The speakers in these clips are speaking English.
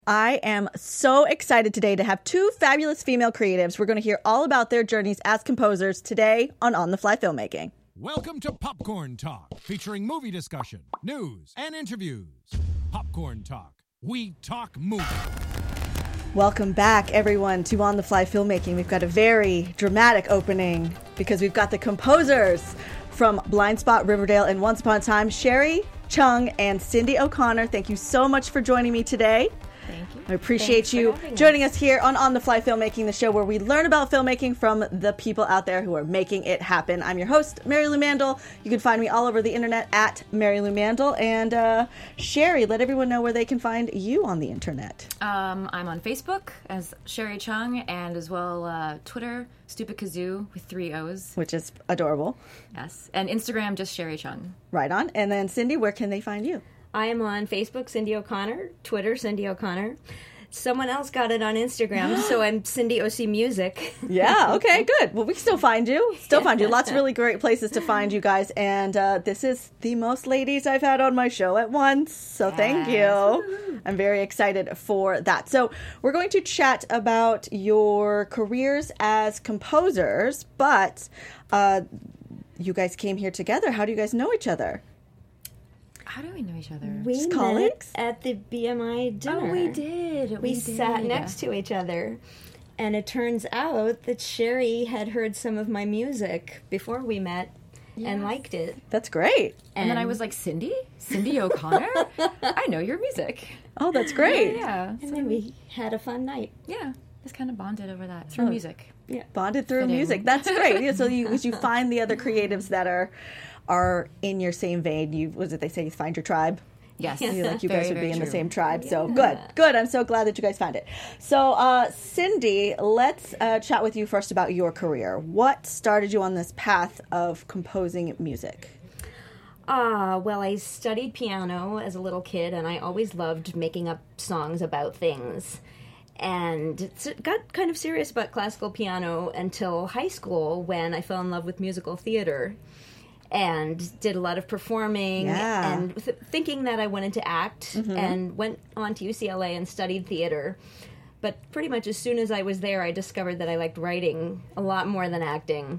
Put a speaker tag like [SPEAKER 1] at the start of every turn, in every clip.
[SPEAKER 1] I am so excited today to have two fabulous female creatives. We're going to hear all about their journeys as composers today on the Fly Filmmaking.
[SPEAKER 2] Welcome to Popcorn Talk, featuring movie discussion, news, and interviews. Popcorn Talk. We talk movies.
[SPEAKER 1] Welcome back, everyone, to On the Fly Filmmaking. We've got a very dramatic opening because we've got the composers from Blind Spot, Riverdale, and Once Upon a Time, Sherry Chung and Cindy O'Connor. Thank you so much for joining me today.
[SPEAKER 3] Thank you.
[SPEAKER 1] I appreciate you joining us here on the Fly Filmmaking, the show where we learn about filmmaking from the people out there who are making it happen. I'm your host, Mary Lou Mandel. You can find me all over the internet at Mary Lou Mandel. And Sherry, let everyone know where they can find you on the internet.
[SPEAKER 3] I'm on Facebook as Sherry Chung, and as well Twitter, Stupid Kazoo with 3 O's.
[SPEAKER 1] Which is adorable.
[SPEAKER 3] Yes. And Instagram, just Sherry Chung.
[SPEAKER 1] Right on. And then Cindy, where can they find you?
[SPEAKER 4] I am on Facebook, Cindy O'Connor, Twitter, Cindy O'Connor. Someone else got it on Instagram, so I'm Cindy OC Music.
[SPEAKER 1] Yeah, okay, good. Well, we still find you. Lots of really great places to find you guys. And this is the most ladies I've had on my show at once. So thank you. I'm very excited for that. So we're going to chat about your careers as composers, but you guys came here together. How do you guys know each other?
[SPEAKER 3] How do we know each other?
[SPEAKER 4] We
[SPEAKER 1] Just
[SPEAKER 4] met
[SPEAKER 1] colleagues?
[SPEAKER 4] at the BMI dinner.
[SPEAKER 3] Oh, we did.
[SPEAKER 4] We sat next to each other. And it turns out that Sherry had heard some of my music before we met and liked it.
[SPEAKER 1] That's great.
[SPEAKER 3] And then I was like, Cindy O'Connor? I know your music.
[SPEAKER 1] Oh, that's great.
[SPEAKER 3] Yeah.
[SPEAKER 4] And then we had a fun night.
[SPEAKER 3] Yeah. Just kind of bonded over that through music.
[SPEAKER 4] Yeah.
[SPEAKER 1] Bonded through
[SPEAKER 3] Fitting.
[SPEAKER 1] music. That's great. Yeah, so you find the other creatives that are in your same vein. They say you find your tribe?
[SPEAKER 3] Yes.
[SPEAKER 1] You guys
[SPEAKER 3] Very,
[SPEAKER 1] would
[SPEAKER 3] very
[SPEAKER 1] be in the
[SPEAKER 3] true.
[SPEAKER 1] same tribe. So good. I'm so glad that you guys found it. So Cindy, let's chat with you first about your career. What started you on this path of composing music?
[SPEAKER 4] Well, I studied piano as a little kid, and I always loved making up songs about things. And got kind of serious about classical piano until high school, when I fell in love with musical theater and did a lot of performing and thinking that I wanted to act, and went on to UCLA and studied theater. But pretty much as soon as I was there, I discovered that I liked writing a lot more than acting.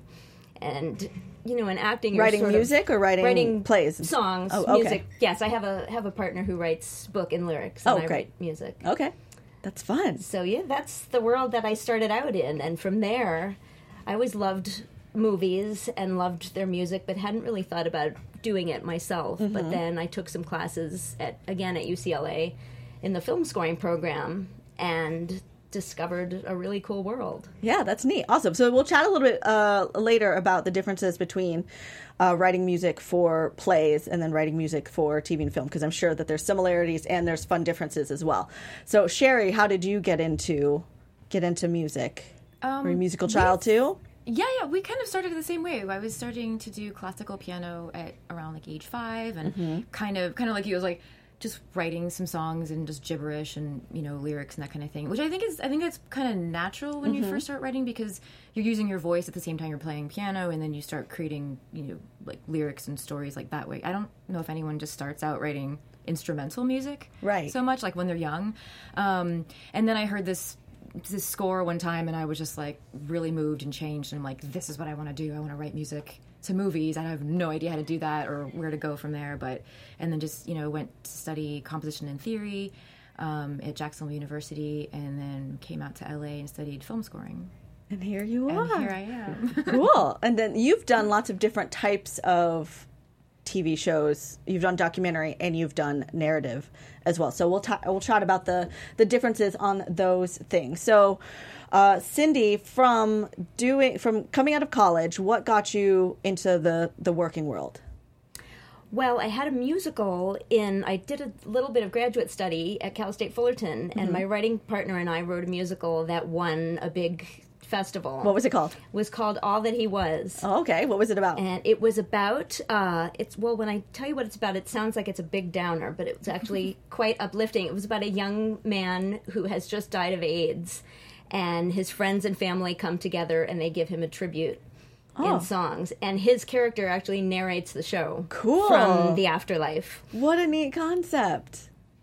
[SPEAKER 4] And in acting, you're
[SPEAKER 1] Writing music or writing plays?
[SPEAKER 4] Songs, music. Yes, I have a partner who writes book and lyrics, and I write music.
[SPEAKER 1] Okay. That's fun.
[SPEAKER 4] So, that's the world that I started out in. And from there, I always loved movies and loved their music, but hadn't really thought about doing it myself. But then I took some classes at UCLA in the film scoring program and discovered a really cool world.
[SPEAKER 1] Yeah, that's neat. Awesome. So we'll chat a little bit later about the differences between writing music for plays and then writing music for TV and film, because I'm sure that there's similarities and there's fun differences as well. So Sherry, how did you get into music? Were you a musical child too?
[SPEAKER 3] Yeah, we kind of started the same way. I was starting to do classical piano at around age 5, and kind of like you, was like just writing some songs and just gibberish and lyrics and that kind of thing, which I think that's kind of natural when you first start writing, because you're using your voice at the same time you're playing piano, and then you start creating like lyrics and stories like that way. I don't know if anyone just starts out writing instrumental music so much, like when they're young, and then I heard this score one time, and I was just like really moved and changed, and I'm like, this is what I want to do. I want to write music to movies. I have no idea how to do that or where to go from there, and then just went to study composition and theory at Jacksonville University, and then came out to LA and studied film scoring.
[SPEAKER 1] And here you are.
[SPEAKER 3] And here I am.
[SPEAKER 1] Cool. And then you've done lots of different types of TV shows. You've done documentary and you've done narrative as well. So we'll chat about the differences on those things. So Cindy, from coming out of college, what got you into the working world?
[SPEAKER 4] Well, I had a musical I did a little bit of graduate study at Cal State Fullerton, and my writing partner and I wrote a musical that won a big festival.
[SPEAKER 1] What was it called?
[SPEAKER 4] It was called All That He Was.
[SPEAKER 1] Oh, okay. What was it about?
[SPEAKER 4] And it was about, when I tell you what it's about, it sounds like it's a big downer, but it was actually quite uplifting. It was about a young man who has just died of AIDS, and his friends and family come together and they give him a tribute in songs. And his character actually narrates the show
[SPEAKER 1] Cool.
[SPEAKER 4] from the afterlife.
[SPEAKER 1] What a neat concept.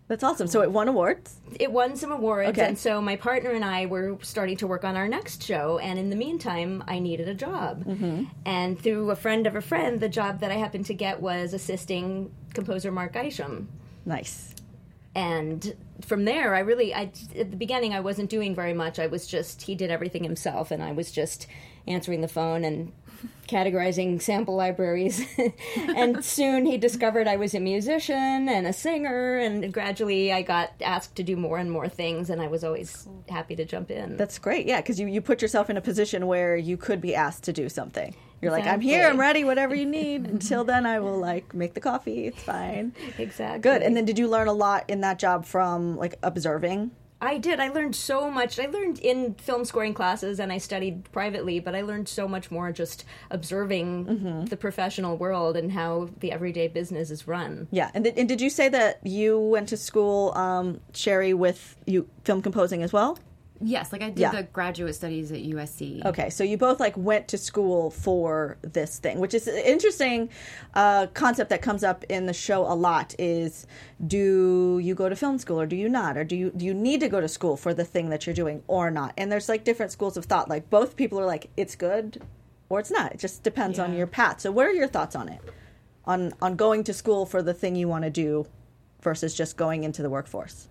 [SPEAKER 1] That's awesome. So it won awards?
[SPEAKER 4] It won some awards,
[SPEAKER 1] Okay.
[SPEAKER 4] and so my partner and I were starting to work on our next show, and in the meantime, I needed a job. And through a friend of a friend, the job that I happened to get was assisting composer Mark Isham.
[SPEAKER 1] Nice.
[SPEAKER 4] And from there, at the beginning, I wasn't doing very much. He did everything himself, and I was just answering the phone and categorizing sample libraries. And soon he discovered I was a musician and a singer, and gradually I got asked to do more and more things, and I was always happy to jump in.
[SPEAKER 1] That's great. Yeah, because you put yourself in a position where you could be asked to do something. You're like, I'm here,
[SPEAKER 4] Exactly.
[SPEAKER 1] I'm ready, whatever you need. Until then, I will make the coffee. It's fine.
[SPEAKER 4] Exactly.
[SPEAKER 1] Good. And then did you learn a lot in that job from observing?
[SPEAKER 4] I did. I learned so much. I learned in film scoring classes, and I studied privately, but I learned so much more just observing the professional world and how the everyday business is run.
[SPEAKER 1] Yeah. And did you say that you went to school, Sherry, with you film composing as well?
[SPEAKER 3] Yes, I did the graduate studies at USC.
[SPEAKER 1] Okay, so you both went to school for this thing, which is an interesting concept that comes up in the show a lot. Is do you go to film school or do you not, or do you need to go to school for the thing that you're doing or not? And there's different schools of thought. Both people are it's good or it's not. It just depends on your path. So what are your thoughts on it? On going to school for the thing you want to do versus just going into the workforce?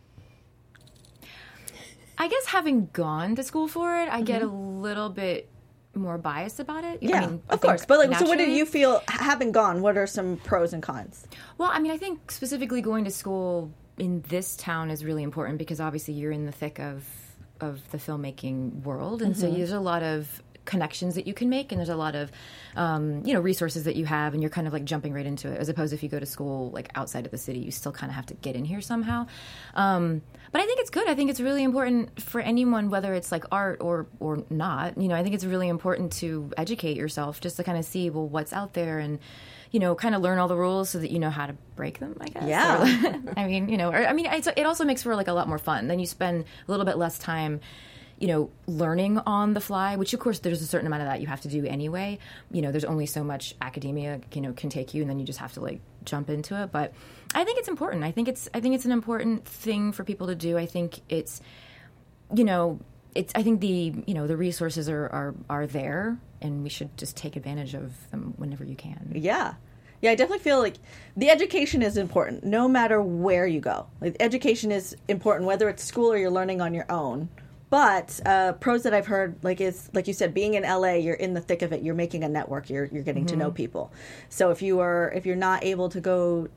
[SPEAKER 3] I guess having gone to school for it, I get a little bit more biased about it.
[SPEAKER 1] Yeah,
[SPEAKER 3] I mean, I
[SPEAKER 1] of course.
[SPEAKER 3] think
[SPEAKER 1] But so what do
[SPEAKER 3] naturally-
[SPEAKER 1] you feel, having gone, what are some pros and cons?
[SPEAKER 3] Well, I mean, I think specifically going to school in this town is really important because obviously you're in the thick of the filmmaking world, and so there's a lot of connections that you can make, and there's a lot of resources that you have, and you're kind of jumping right into it, as opposed to if you go to school outside of the city, you still kind of have to get in here somehow. But I think it's good. I think it's really important for anyone, whether it's art or not. I think it's really important to educate yourself just to kind of see what's out there, and kind of learn all the rules so that you know how to break them, I guess.
[SPEAKER 1] Yeah.
[SPEAKER 3] It also makes for a lot more fun. Then you spend a little bit less time learning on the fly, which of course there's a certain amount of that you have to do anyway. There's only so much academia, can take you, and then you just have to jump into it. But I think it's important. I think it's an important thing for people to do. I think it's, I think the resources are there, and we should just take advantage of them whenever you can.
[SPEAKER 1] Yeah. Yeah, I definitely feel the education is important no matter where you go. Education is important, whether it's school or you're learning on your own. But pros that I've heard, is like you said, being in LA, you're in the thick of it. You're making a network. You're getting to know people. So if you're not able to go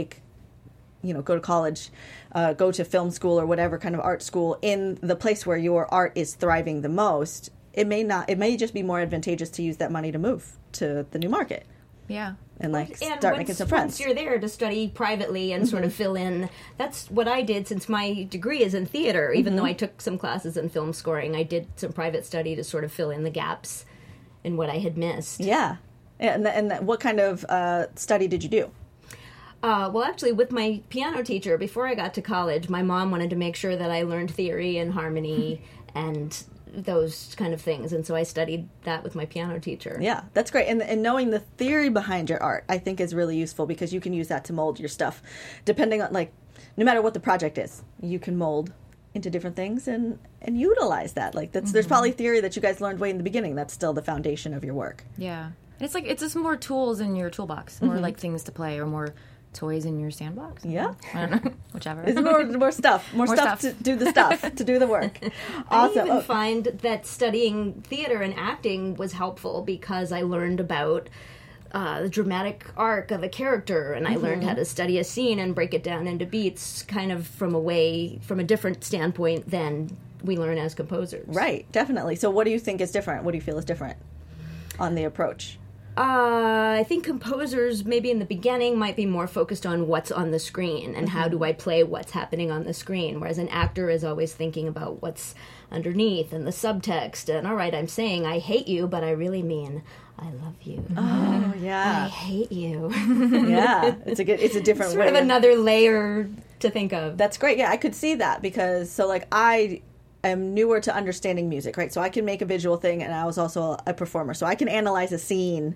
[SPEAKER 1] to college, go to film school or whatever kind of art school in the place where your art is thriving the most, it may just be more advantageous to use that money to move to the new market.
[SPEAKER 3] Yeah.
[SPEAKER 1] And start making some friends.
[SPEAKER 4] Once you're there to study privately and sort of fill in, that's what I did since my degree is in theater. Even though I took some classes in film scoring, I did some private study to sort of fill in the gaps in what I had missed.
[SPEAKER 1] Yeah. And what kind of study did you do?
[SPEAKER 4] Well, actually, with my piano teacher, before I got to college, my mom wanted to make sure that I learned theory and harmony and those kind of things, and so I studied that with my piano teacher.
[SPEAKER 1] Yeah, that's great. And knowing the theory behind your art, I think, is really useful because you can use that to mold your stuff. Depending on, no matter what the project is, you can mold into different things and utilize that. There's probably theory that you guys learned way in the beginning that's still the foundation of your work.
[SPEAKER 3] Yeah. And it's just more tools in your toolbox, more things to play, or more toys in your sandbox.
[SPEAKER 1] Yeah.
[SPEAKER 3] I don't know. Whichever.
[SPEAKER 1] It's more stuff. More stuff to do the stuff, to do the work. Awesome.
[SPEAKER 4] I even find that studying theater and acting was helpful because I learned about the dramatic arc of a character, and I learned how to study a scene and break it down into beats kind of from a different standpoint than we learn as composers.
[SPEAKER 1] Right, definitely. So what do you think is different? What do you feel is different on the approach?
[SPEAKER 4] I think composers, maybe in the beginning, might be more focused on what's on the screen and how do I play what's happening on the screen, whereas an actor is always thinking about what's underneath and the subtext. And all right, I'm saying I hate you, but I really mean I love you.
[SPEAKER 1] Oh,
[SPEAKER 4] I
[SPEAKER 1] yeah.
[SPEAKER 4] hate you.
[SPEAKER 1] Yeah. It's a different
[SPEAKER 4] Sort
[SPEAKER 1] way.
[SPEAKER 4] of another layer to think of.
[SPEAKER 1] That's great. Yeah, I could see that because I am newer to understanding music, right? So I can make a visual thing, and I was also a performer, so I can analyze a scene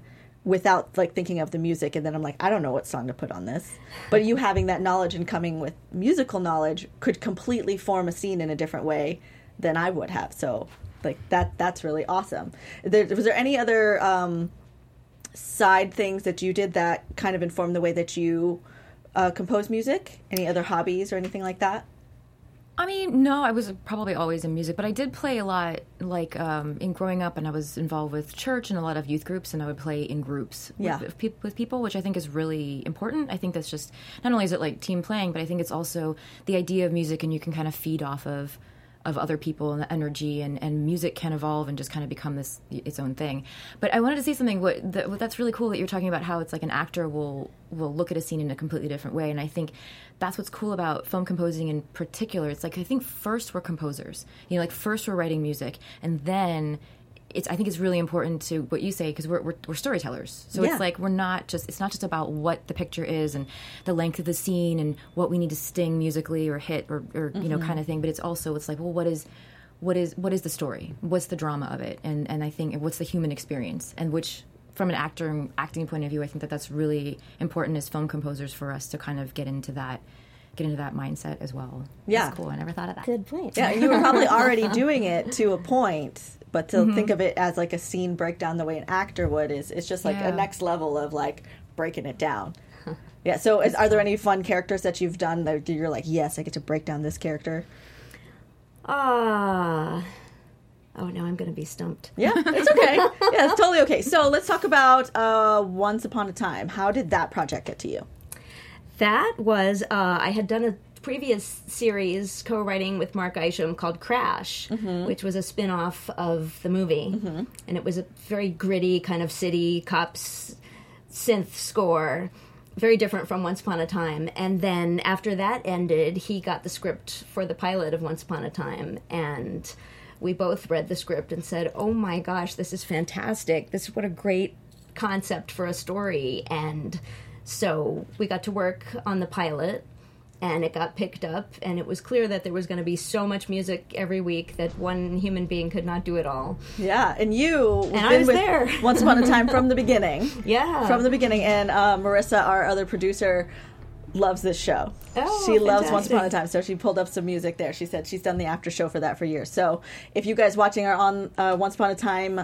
[SPEAKER 1] without like thinking of the music, and then I'm like, I don't know what song to put on this. But you having that knowledge and coming with musical knowledge could completely form a scene in a different way than I would have. So like that's really awesome. Was there any other side things that you did that kind of informed the way that you compose music? Any other hobbies or anything like that?
[SPEAKER 3] I mean, no, I was probably always in music, but I did play a lot, like, in growing up, and I was involved with church and a lot of youth groups, and I would play in groups with people, which I think is really important. I think that's just, not only is it, like, team playing, but I think it's also the idea of music, and you can kind of feed off of other people and the energy, and music can evolve and just kind of become its own thing. But I wanted to say something, that's really cool that you're talking about how it's like an actor will look at a scene in a completely different way, and I think that's what's cool about film composing in particular. It's like, I think first we're composers, like first we're writing music, and then I think it's really important to what you say, because we're storytellers. So it's like it's not just about what the picture is and the length of the scene and what we need to sting musically or hit or kind of thing. But it's like, well, what is the story? What's the drama of it? And I think what's the human experience? And which, from an acting point of view, I think that's really important as film composers for us to kind of get into that mindset as well.
[SPEAKER 1] Yeah.
[SPEAKER 3] That's cool. I never thought of that.
[SPEAKER 4] Good point.
[SPEAKER 1] Yeah, you were probably already doing it to a point, but to think of it as like a scene breakdown the way an actor would it's just like a next level of like breaking it down. Yeah, so are there any fun characters that you've done that you're like, yes, I get to break down this character?
[SPEAKER 4] Oh, no, I'm going to be stumped.
[SPEAKER 1] Yeah, it's okay. Yeah, it's totally okay. So let's talk about Once Upon a Time. How did that project get to you?
[SPEAKER 4] That was, I had done a previous series co-writing with Mark Isham called Crash, which was a spin-off of the movie. And it was a very gritty kind of city cops synth score, very different from Once Upon a Time. And then after that ended, he got the script for the pilot of Once Upon a Time, and we both read the script and said, oh my gosh, this is fantastic. What a great concept for a story. And so we got to work on the pilot, and it got picked up, and it was clear that there was going to be so much music every week that one human being could not do it all.
[SPEAKER 1] Yeah, and
[SPEAKER 4] I was there.
[SPEAKER 1] Once Upon a Time from the beginning.
[SPEAKER 4] Yeah.
[SPEAKER 1] From the beginning, and Marissa, our other producer, loves this show.
[SPEAKER 4] Oh,
[SPEAKER 1] she loves
[SPEAKER 4] fantastic.
[SPEAKER 1] Once Upon a Time, so she pulled up some music there. She said she's done the after show for that for years. So if you guys watching are on Once Upon a Time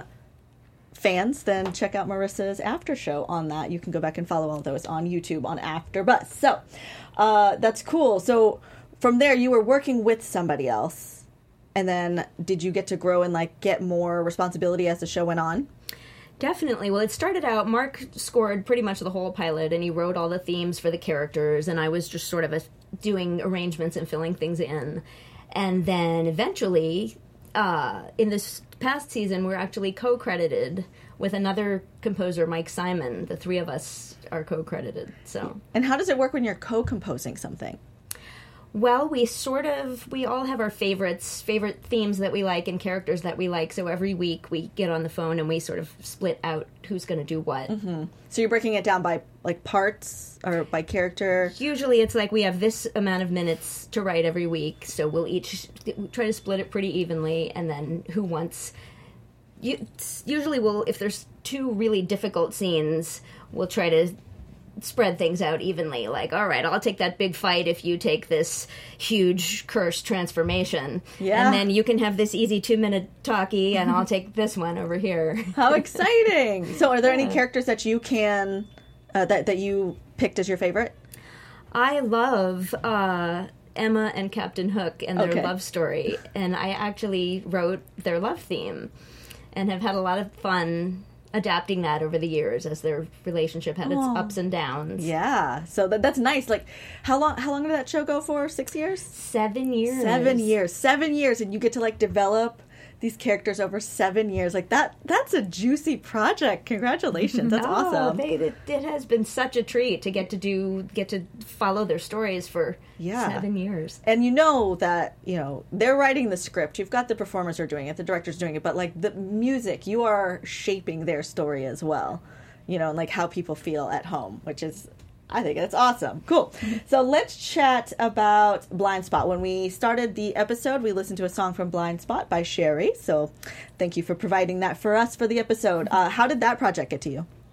[SPEAKER 1] fans, then check out Marissa's after show on that. You can go back and follow all those on YouTube on AfterBuzz. So that's cool. So from there, you were working with somebody else, and then did you get to grow and like get more responsibility as the show went on?
[SPEAKER 4] Definitely. Well, it started out, Mark scored pretty much the whole pilot, and he wrote all the themes for the characters, and I was just sort of doing arrangements and filling things in. And then eventually, in this past season, we're actually co-credited with another composer, Mike Simon. The three of us are co-credited. So.
[SPEAKER 1] And how does it work when you're co-composing something?
[SPEAKER 4] Well, we all have our favorite themes that we like and characters that we like. So every week we get on the phone and we sort of split out who's going to do what.
[SPEAKER 1] Mm-hmm. So you're breaking it down by like parts or by character?
[SPEAKER 4] Usually it's like we have this amount of minutes to write every week. So we'll each try to split it pretty evenly, and then who wants... Usually if there's two really difficult scenes, we'll try to spread things out evenly. Like, all right, I'll take that big fight if you take this huge cursed transformation. Yeah. And then you can have this easy 2-minute talkie, and I'll take this one over here.
[SPEAKER 1] How exciting! So are there any characters that you can, that you picked as your favorite?
[SPEAKER 4] I love Emma and Captain Hook and their love story. And I actually wrote their love theme and have had a lot of fun adapting that over the years as their relationship had its ups and downs.
[SPEAKER 1] Yeah, so that's nice. Like, how long did that show go for? 6 years?
[SPEAKER 4] 7 years.
[SPEAKER 1] 7 years. 7 years, and you get to like develop these characters over 7 years. Like that's a juicy project. Congratulations. That's awesome.
[SPEAKER 4] It has been such a treat to get to follow their stories for 7 years.
[SPEAKER 1] And you know that, they're writing the script. You've got the performers are doing it, the director's doing it, but like the music, you are shaping their story as well. And like how people feel at home, which is, I think that's awesome. Cool. So let's chat about Blind Spot. When we started the episode, we listened to a song from Blind Spot by Sherry. So thank you for providing that for us for the episode. How did that project get to you?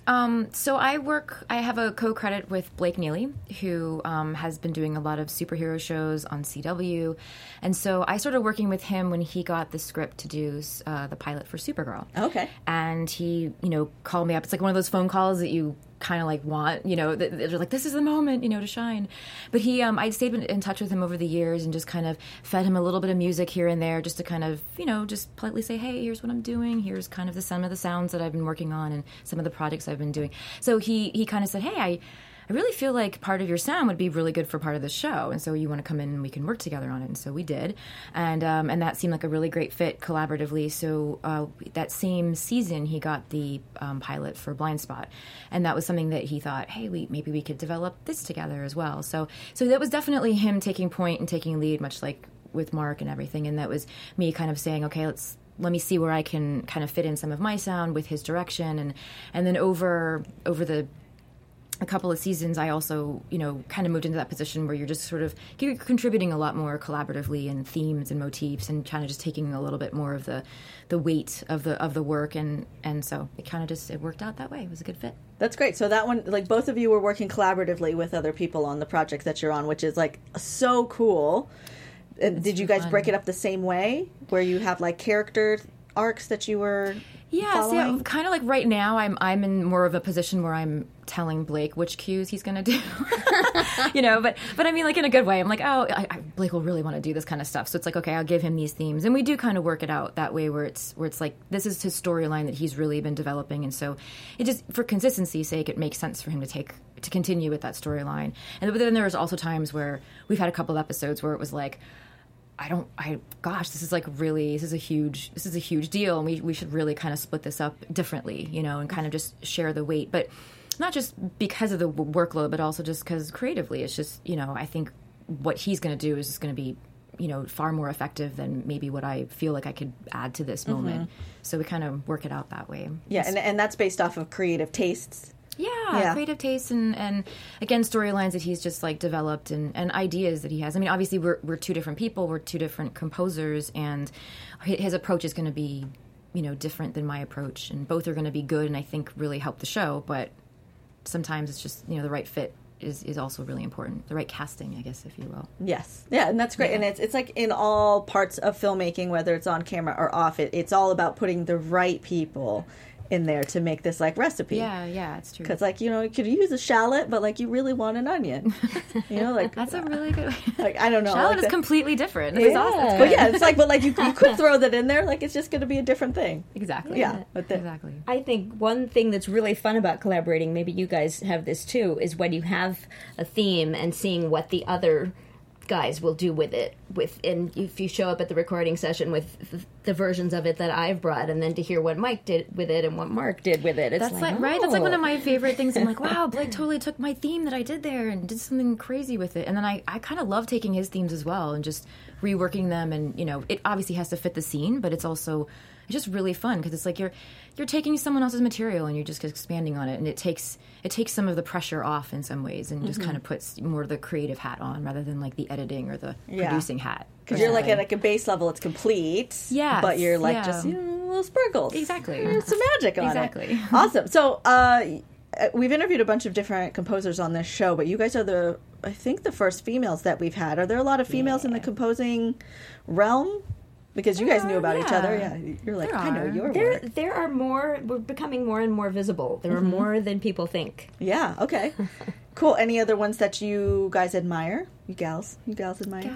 [SPEAKER 3] So I have a co-credit with Blake Neely, who has been doing a lot of superhero shows on CW. And so I started working with him when he got the script to do the pilot for Supergirl.
[SPEAKER 1] Okay.
[SPEAKER 3] And he, called me up. It's like one of those phone calls that you kind of like want, they're like, this is the moment, to shine. But I stayed in touch with him over the years and just kind of fed him a little bit of music here and there just to kind of, just politely say, hey, here's what I'm doing. Here's kind of some of the sounds that I've been working on and some of the projects I've been doing. So he kind of said, hey, I really feel like part of your sound would be really good for part of the show, and so you want to come in and we can work together on it. And so we did, and that seemed like a really great fit collaboratively. So that same season, he got the pilot for Blind Spot, and that was something that he thought, hey, maybe we could develop this together as well. So that was definitely him taking point and taking lead, much like with Mark and everything, and that was me kind of saying, okay, let me see where I can kind of fit in some of my sound with his direction, and then over a couple of seasons, I also, kind of moved into that position where you're just sort of contributing a lot more collaboratively in themes and motifs and kind of just taking a little bit more of the weight of the work. And so it kind of it worked out that way. It was a good fit.
[SPEAKER 1] That's great. So that one, like both of you were working collaboratively with other people on the project that you're on, which is like so cool. Did you guys
[SPEAKER 3] fun.
[SPEAKER 1] break it up the same way where you have like character arcs that you were
[SPEAKER 3] Yeah, kind of like right now, I'm in more of a position where I'm telling Blake which cues he's going to do, But I mean, like in a good way. I'm like, Blake will really want to do this kind of stuff. So it's like, okay, I'll give him these themes, and we do kind of work it out that way, where it's like this is his storyline that he's really been developing, and so it just for consistency's sake, it makes sense for him to continue with that storyline. And but then there's also times where we've had a couple of episodes where it was like, this is a huge deal, and we should really kind of split this up differently, and kind of just share the weight. But not just because of the workload, but also just because creatively, it's just, I think what he's going to do is just going to be, far more effective than maybe what I feel like I could add to this moment. So we kind of work it out that way.
[SPEAKER 1] Yeah, and that's based off of creative tastes.
[SPEAKER 3] Yeah, creative tastes and again, storylines that he's just like developed and ideas that he has. I mean, obviously we're two different people, we're two different composers, and his approach is going to be, different than my approach, and both are going to be good and I think really help the show, but sometimes it's just, the right fit is also really important. The right casting, I guess, if you will.
[SPEAKER 1] Yes. Yeah, and that's great. Yeah. And it's like in all parts of filmmaking, whether it's on camera or off it's all about putting the right people in there to make this like recipe.
[SPEAKER 3] Yeah, it's true.
[SPEAKER 1] Because you could use a shallot, but you really want an onion.
[SPEAKER 3] That's a really good.
[SPEAKER 1] I don't know.
[SPEAKER 3] Shallot is completely different. It's awesome.
[SPEAKER 1] But yeah, it's but you could throw that in there. It's just going to be a different thing.
[SPEAKER 3] Exactly.
[SPEAKER 1] Yeah.
[SPEAKER 3] Exactly.
[SPEAKER 4] I think one thing that's really fun about collaborating, maybe you guys have this too, is when you have a theme and seeing what the other guys will do with it, and if you show up at the recording session with the versions of it that I've brought, and then to hear what Mike did with it and what Mark did with it,
[SPEAKER 3] that's right. That's like one of my favorite things. I'm like, wow, Blake totally took my theme that I did there and did something crazy with it. And then I kind of love taking his themes as well and just reworking them. And it obviously has to fit the scene, but it's just really fun because it's like you're taking someone else's material and you're just expanding on it, and it takes some of the pressure off in some ways, and just kind of puts more of the creative hat on rather than like the editing or the producing hat.
[SPEAKER 1] Because you're like at a base level, it's complete.
[SPEAKER 3] Yeah,
[SPEAKER 1] but you're just little sprinkles.
[SPEAKER 3] Exactly,
[SPEAKER 1] there's some magic on it.
[SPEAKER 3] Exactly.
[SPEAKER 1] Awesome. So we've interviewed a bunch of different composers on this show, but you guys are I think the first females that we've had. Are there a lot of females in the composing realm? Because you guys knew about each other. Yeah, you're like, I know your work.
[SPEAKER 4] There are more. We're becoming more and more visible. There are more than people think.
[SPEAKER 1] Yeah. Okay. Cool. Any other ones that you guys admire? You gals admire?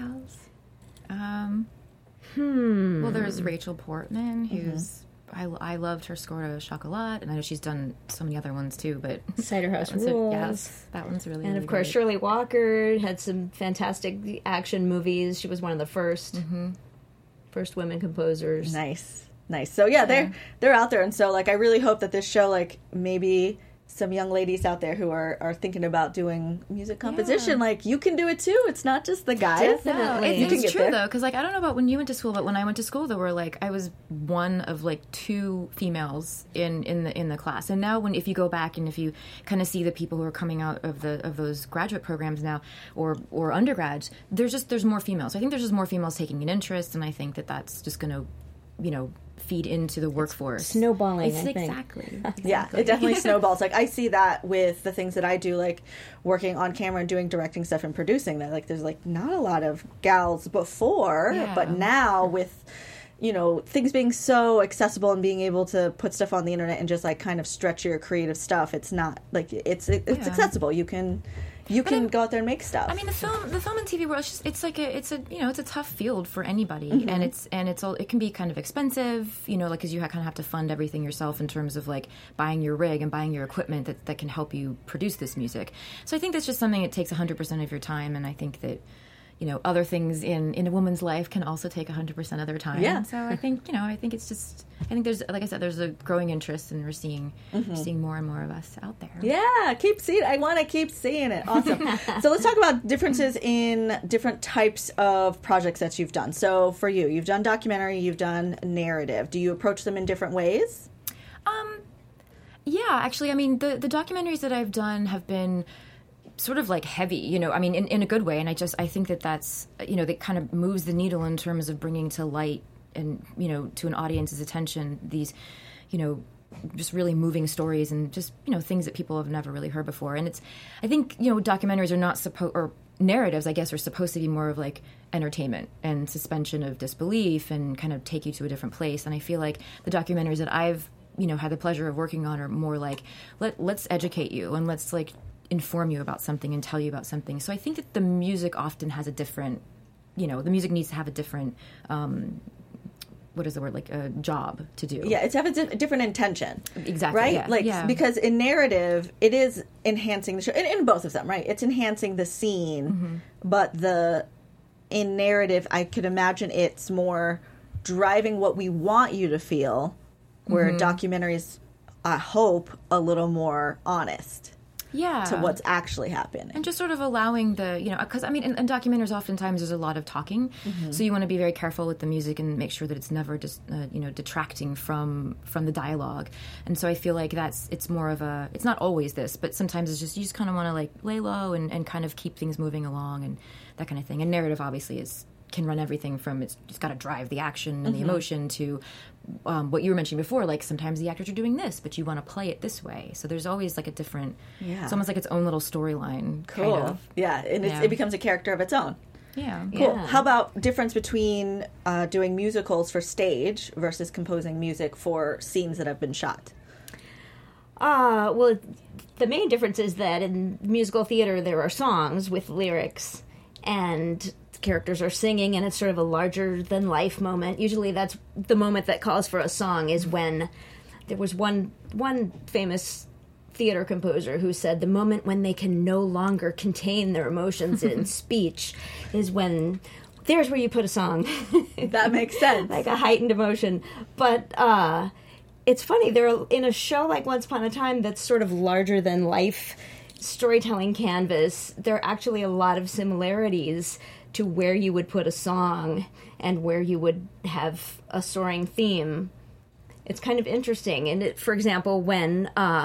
[SPEAKER 3] Well, there's Rachel Portman, who's I loved her score to Chocolat, and I know she's done so many other ones too. But
[SPEAKER 4] Cider House Rules.
[SPEAKER 3] Yes, that one's really.
[SPEAKER 4] And
[SPEAKER 3] really
[SPEAKER 4] of course,
[SPEAKER 3] great.
[SPEAKER 4] Shirley Walker had some fantastic action movies. She was one of the first. First women composers.
[SPEAKER 1] Nice. So yeah, they're out there, and so I really hope that this show maybe some young ladies out there who are thinking about doing music composition, you can do it too. It's not just the guys.
[SPEAKER 4] Definitely.
[SPEAKER 3] It's true though, because I don't know about when you went to school, but when I went to school, there were I was one of two females in the class, and now if you go back and if you kind of see the people who are coming out of those graduate programs now or undergrads, there's more females. I think there's just more females taking an interest, and I think that's just going to feed into the workforce.
[SPEAKER 4] Snowballing, I think.
[SPEAKER 3] Exactly.
[SPEAKER 1] Yeah, it definitely snowballs. Like I see that with the things that I do, like working on camera and doing directing stuff and producing that. Like there's like not a lot of gals before, but now with things being so accessible and being able to put stuff on the internet and just like kind of stretch your creative stuff, it's not like it's accessible. You can go out there and make stuff.
[SPEAKER 3] I mean, the film and TV world, it's a tough field for anybody, and it can be kind of expensive, like because you kind of have to fund everything yourself in terms of like buying your rig and buying your equipment that can help you produce this music. So I think that's just something that takes 100% of your time, and I think that other things in a woman's life can also take 100% of their time.
[SPEAKER 1] Yeah.
[SPEAKER 3] So I think there's, like I said, there's a growing interest, and we're seeing more and more of us out there.
[SPEAKER 1] Yeah, I want to keep seeing it. Awesome. So let's talk about differences in different types of projects that you've done. So for you've done documentary, you've done narrative. Do you approach them in different ways?
[SPEAKER 3] Yeah, actually, I mean, the documentaries that I've done have been sort of like heavy, I mean, in a good way. And I think that's, that kind of moves the needle in terms of bringing to light and, to an audience's attention these, just really moving stories and just, things that people have never really heard before. And I think, documentaries are not or narratives, I guess, are supposed to be more of like entertainment and suspension of disbelief and kind of take you to a different place. And I feel like the documentaries that I've, had the pleasure of working on are more like, let's educate you and let's like inform you about something and tell you about something. So I think that the music often has a different, the music needs to have a different, what is the word, like a job to do.
[SPEAKER 1] Yeah, it's have a different intention.
[SPEAKER 3] Exactly.
[SPEAKER 1] Right?
[SPEAKER 3] Yeah.
[SPEAKER 1] Because in narrative, it is enhancing the show. In both of them, right? It's enhancing the scene, but in narrative, I could imagine it's more driving what we want you to feel, where documentaries, I hope, a little more honest.
[SPEAKER 3] Yeah.
[SPEAKER 1] To what's actually happening.
[SPEAKER 3] And just sort of allowing because I mean, in documentaries oftentimes there's a lot of talking, so you want to be very careful with the music and make sure that it's never just, detracting from the dialogue. And so I feel like it's more of it's not always this, but sometimes it's just, you just kind of want to like lay low and kind of keep things moving along and that kind of thing. And narrative obviously can run everything from, it's got to drive the action and the emotion to what you were mentioning before, like sometimes the actors are doing this, but you want to play it this way. So there's always like a different, it's almost like its own little storyline.
[SPEAKER 1] Cool.
[SPEAKER 3] Kind of.
[SPEAKER 1] Yeah, and it becomes a character of its own.
[SPEAKER 3] Yeah.
[SPEAKER 1] Cool.
[SPEAKER 4] Yeah.
[SPEAKER 1] How about difference between doing musicals for stage versus composing music for scenes that have been shot?
[SPEAKER 4] Well, the main difference is that in musical theater there are songs with lyrics and characters are singing, and it's sort of a larger-than-life moment. Usually that's the moment that calls for a song is when there was one famous theater composer who said the moment when they can no longer contain their emotions in speech is when there's where you put a song.
[SPEAKER 1] That makes sense.
[SPEAKER 4] Like a heightened emotion. But it's funny, in a show like Once Upon a Time that's sort of larger-than-life storytelling canvas, there are actually a lot of similarities to where you would put a song and where you would have a soaring theme. It's kind of interesting. And for example, when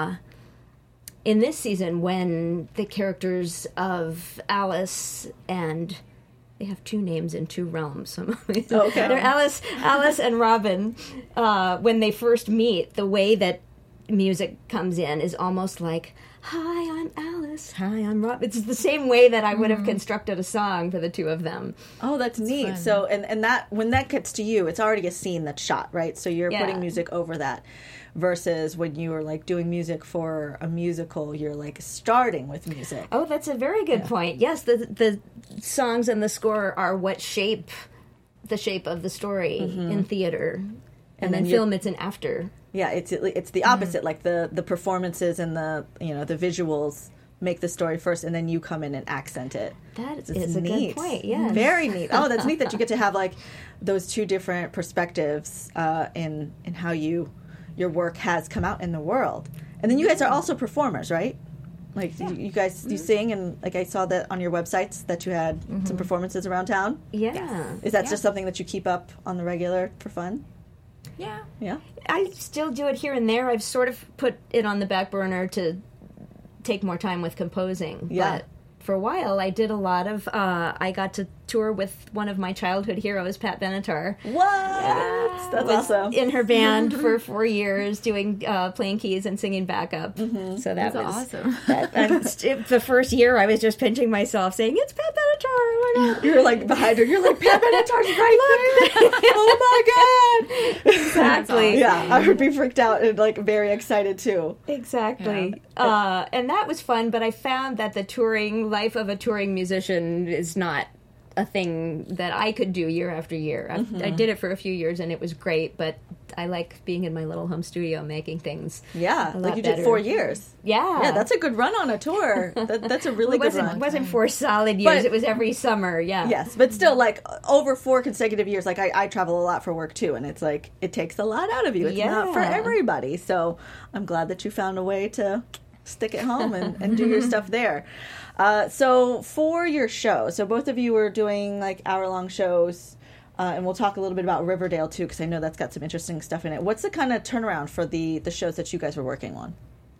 [SPEAKER 4] in this season, when the characters of Alice and they have two names in two realms. So
[SPEAKER 1] okay.
[SPEAKER 4] They're Alice and Robin. When they first meet, the way that music comes in is almost like, "Hi, I'm Alice. Hi, I'm Rob." It's the same way that I would have constructed a song for the two of them.
[SPEAKER 1] Oh, that's neat.
[SPEAKER 3] Fun.
[SPEAKER 1] So, and that when that gets to you, it's already a scene that's shot, right? So you're
[SPEAKER 4] Yeah.
[SPEAKER 1] putting music over that. Versus when you were like doing music for a musical, you're like starting with music.
[SPEAKER 4] Oh, that's a very good point. Yes, the songs and the score are what shape the shape of the story in theater, and
[SPEAKER 1] then
[SPEAKER 4] in film it's an after.
[SPEAKER 1] Yeah, it's the opposite. Like the performances and the the visuals make the story first, and then you come in and accent it.
[SPEAKER 4] That
[SPEAKER 1] It's
[SPEAKER 4] is a
[SPEAKER 1] neat.
[SPEAKER 4] good point. Yes.
[SPEAKER 1] Very neat. Oh, that's neat that you get to have like those two different perspectives in how your work has come out in the world. And then you guys are also performers, right? Like you guys you sing, and like I saw that on your websites that you had some performances around town.
[SPEAKER 4] Yeah.
[SPEAKER 1] Is that just something that you keep up on the regular for fun?
[SPEAKER 3] Yeah.
[SPEAKER 1] Yeah.
[SPEAKER 4] I still do it here and there. I've sort of put it on the back burner to take more time with composing.
[SPEAKER 1] Yeah.
[SPEAKER 4] But for a while, I did a lot of, I got to tour with one of my childhood heroes, Pat Benatar.
[SPEAKER 1] What? That's
[SPEAKER 4] Was
[SPEAKER 1] awesome.
[SPEAKER 4] in her band for 4 years, doing playing keys and singing backup. So that
[SPEAKER 3] That's
[SPEAKER 4] was
[SPEAKER 3] awesome.
[SPEAKER 4] the first year. I was just pinching myself, saying, "It's Pat Benatar!" Oh my god!
[SPEAKER 1] You're like behind her. You're like, Pat Benatar's right there. Oh my god.
[SPEAKER 4] Exactly.
[SPEAKER 1] Yeah, I would be freaked out and like very excited too.
[SPEAKER 4] Exactly. And that was fun, but I found that the touring life of a touring musician is not a thing that I could do year after year. I did it for a few years and it was great, but I like being in my little home studio making things.
[SPEAKER 1] Yeah,
[SPEAKER 4] a
[SPEAKER 1] like
[SPEAKER 4] lot
[SPEAKER 1] you
[SPEAKER 4] better.
[SPEAKER 1] did 4 years.
[SPEAKER 4] Yeah.
[SPEAKER 1] Yeah, that's a good run on a tour. That's a really good run.
[SPEAKER 4] It wasn't 4 solid years.
[SPEAKER 1] But-
[SPEAKER 4] It was every summer. Yeah.
[SPEAKER 1] Yes, but still, like over 4 consecutive years. Like I travel a lot for work too, and it's like it takes a lot out of you. It's not for
[SPEAKER 4] Yeah.
[SPEAKER 1] everybody. So I'm glad that you found a way to stick at home and do your stuff there. So for your show, so both of you were doing like hour-long shows, and we'll talk a little bit about Riverdale too, because I know that's got some interesting stuff in it. What's the kind of turnaround for the shows that you guys were working on?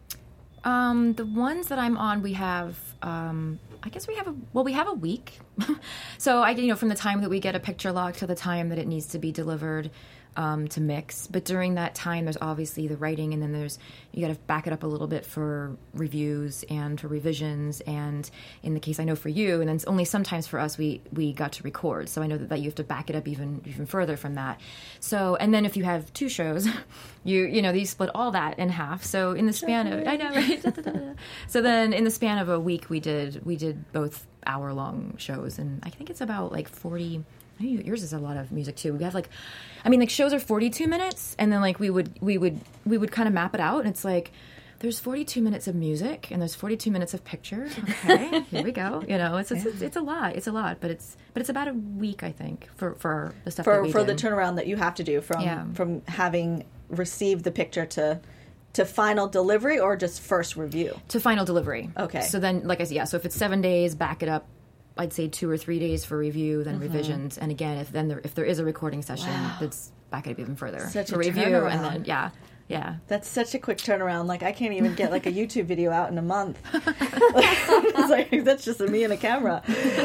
[SPEAKER 3] The ones that I'm on, we have, I guess we have a week. So from the time that we get a picture log to the time that it needs to be delivered to mix. But during that time, there's obviously the writing, and then you got to back it up a little bit for reviews and for revisions. And in the case I know for you, and then only sometimes for us, we got to record. So I know that you have to back it up even further from that. So, and then if you have 2 shows, you split all that in half. So in the span of, I know, right? So then in the span of a week, we did both hour-long shows, and I think it's about like 40. I think yours is a lot of music too. We have shows are 42 minutes, and then like we would kind of map it out, and it's like there's 42 minutes of music and there's 42 minutes of picture. Okay, here we go. It's a lot, but it's about a week, I think, for the stuff that we
[SPEAKER 1] for
[SPEAKER 3] do.
[SPEAKER 1] the turnaround that you have to do from having received the picture to final delivery, or just first review
[SPEAKER 3] to final delivery.
[SPEAKER 1] Okay.
[SPEAKER 3] So then, like I said, so if it's 7 days, back it up. I'd say 2 or 3 days for review, then revisions, and again, if there is a recording session, that's back it up even further
[SPEAKER 1] Such
[SPEAKER 3] for
[SPEAKER 1] a
[SPEAKER 3] review,
[SPEAKER 1] turnaround.
[SPEAKER 3] and then yeah.
[SPEAKER 1] That's such a quick turnaround. Like I can't even get like a YouTube video out in a month. It's like, that's just me and a camera.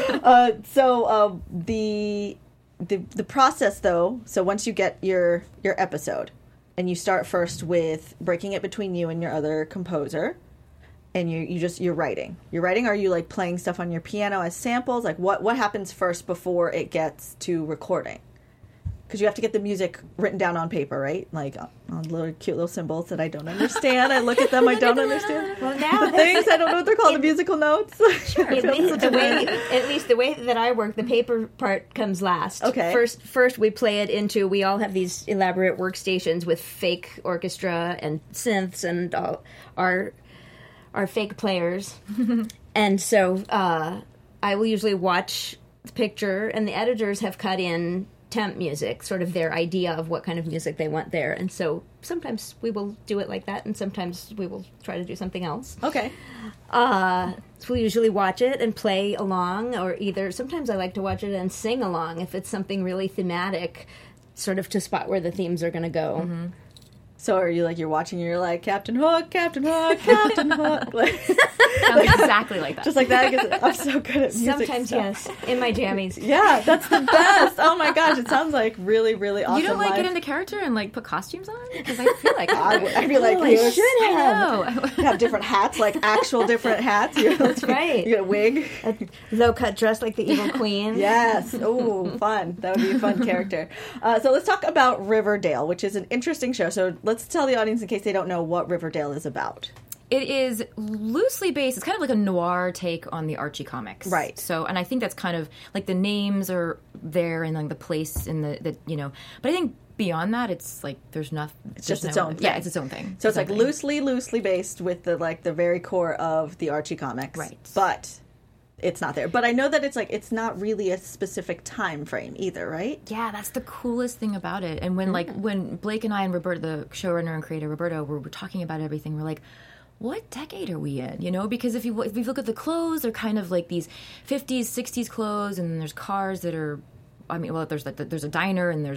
[SPEAKER 1] So the process though. So once you get your episode, and you start first with breaking it between you and your other composer, and you're writing. You're writing. Are you like playing stuff on your piano as samples? Like what happens first before it gets to recording? Because you have to get the music written down on paper, right? Like on little cute little symbols that I don't understand. I look at them, I don't understand.
[SPEAKER 4] Well, now
[SPEAKER 1] The things I don't know what they're called. The musical notes.
[SPEAKER 4] At least the way that I work, the paper part comes last.
[SPEAKER 1] Okay.
[SPEAKER 4] First we play it into. We all have these elaborate workstations with fake orchestra and synths and our fake players, and so I will usually watch the picture, and the editors have cut in temp music, sort of their idea of what kind of music they want there, and so sometimes we will do it like that, and sometimes we will try to do something else.
[SPEAKER 1] Okay.
[SPEAKER 4] So we'll usually watch it and play along, or sometimes I like to watch it and sing along if it's something really thematic, sort of to spot where the themes are going to go.
[SPEAKER 3] Mm-hmm.
[SPEAKER 1] So are you like you're watching and you're like Captain Hook, Captain Hook, Captain Hook, like
[SPEAKER 3] Sounds exactly like that.
[SPEAKER 1] just like that? I guess I'm so good at music.
[SPEAKER 4] Sometimes,
[SPEAKER 1] stuff.
[SPEAKER 4] yes, in my jammies.
[SPEAKER 1] Yeah, that's the best. Oh my gosh, it sounds like really, really awesome.
[SPEAKER 3] You don't like
[SPEAKER 1] live.
[SPEAKER 3] get into character and like put costumes on? Because I feel like
[SPEAKER 1] I feel like
[SPEAKER 4] I
[SPEAKER 1] you
[SPEAKER 4] should have.
[SPEAKER 3] know.
[SPEAKER 1] have different hats, like actual different hats. That's
[SPEAKER 4] right.
[SPEAKER 1] You get a wig.
[SPEAKER 4] Low cut dress like the evil queen.
[SPEAKER 1] Yes. Oh, fun. That would be a fun character. So let's talk about Riverdale, which is an interesting show. So let's tell the audience, in case they don't know, what Riverdale is about.
[SPEAKER 3] It is loosely based. It's kind of like a noir take on the Archie comics,
[SPEAKER 1] Right.
[SPEAKER 3] So, and I think that's kind of like the names are there and like the place in the But I think beyond that, it's like there's nothing.
[SPEAKER 1] It's just its own thing.
[SPEAKER 3] Yeah, it's its own thing.
[SPEAKER 1] So it's like loosely based with the very core of the Archie comics,
[SPEAKER 3] Right.
[SPEAKER 1] But it's not there. But I know that it's not really a specific time frame either, right?
[SPEAKER 3] Yeah, that's the coolest thing about it. And when when Blake and I and Roberto, the showrunner and creator Roberto, were talking about everything, we're like, what decade are we in? Because if you look at the clothes, they're kind of like these 50s, 60s clothes, and then there's cars that are, there's a diner and there's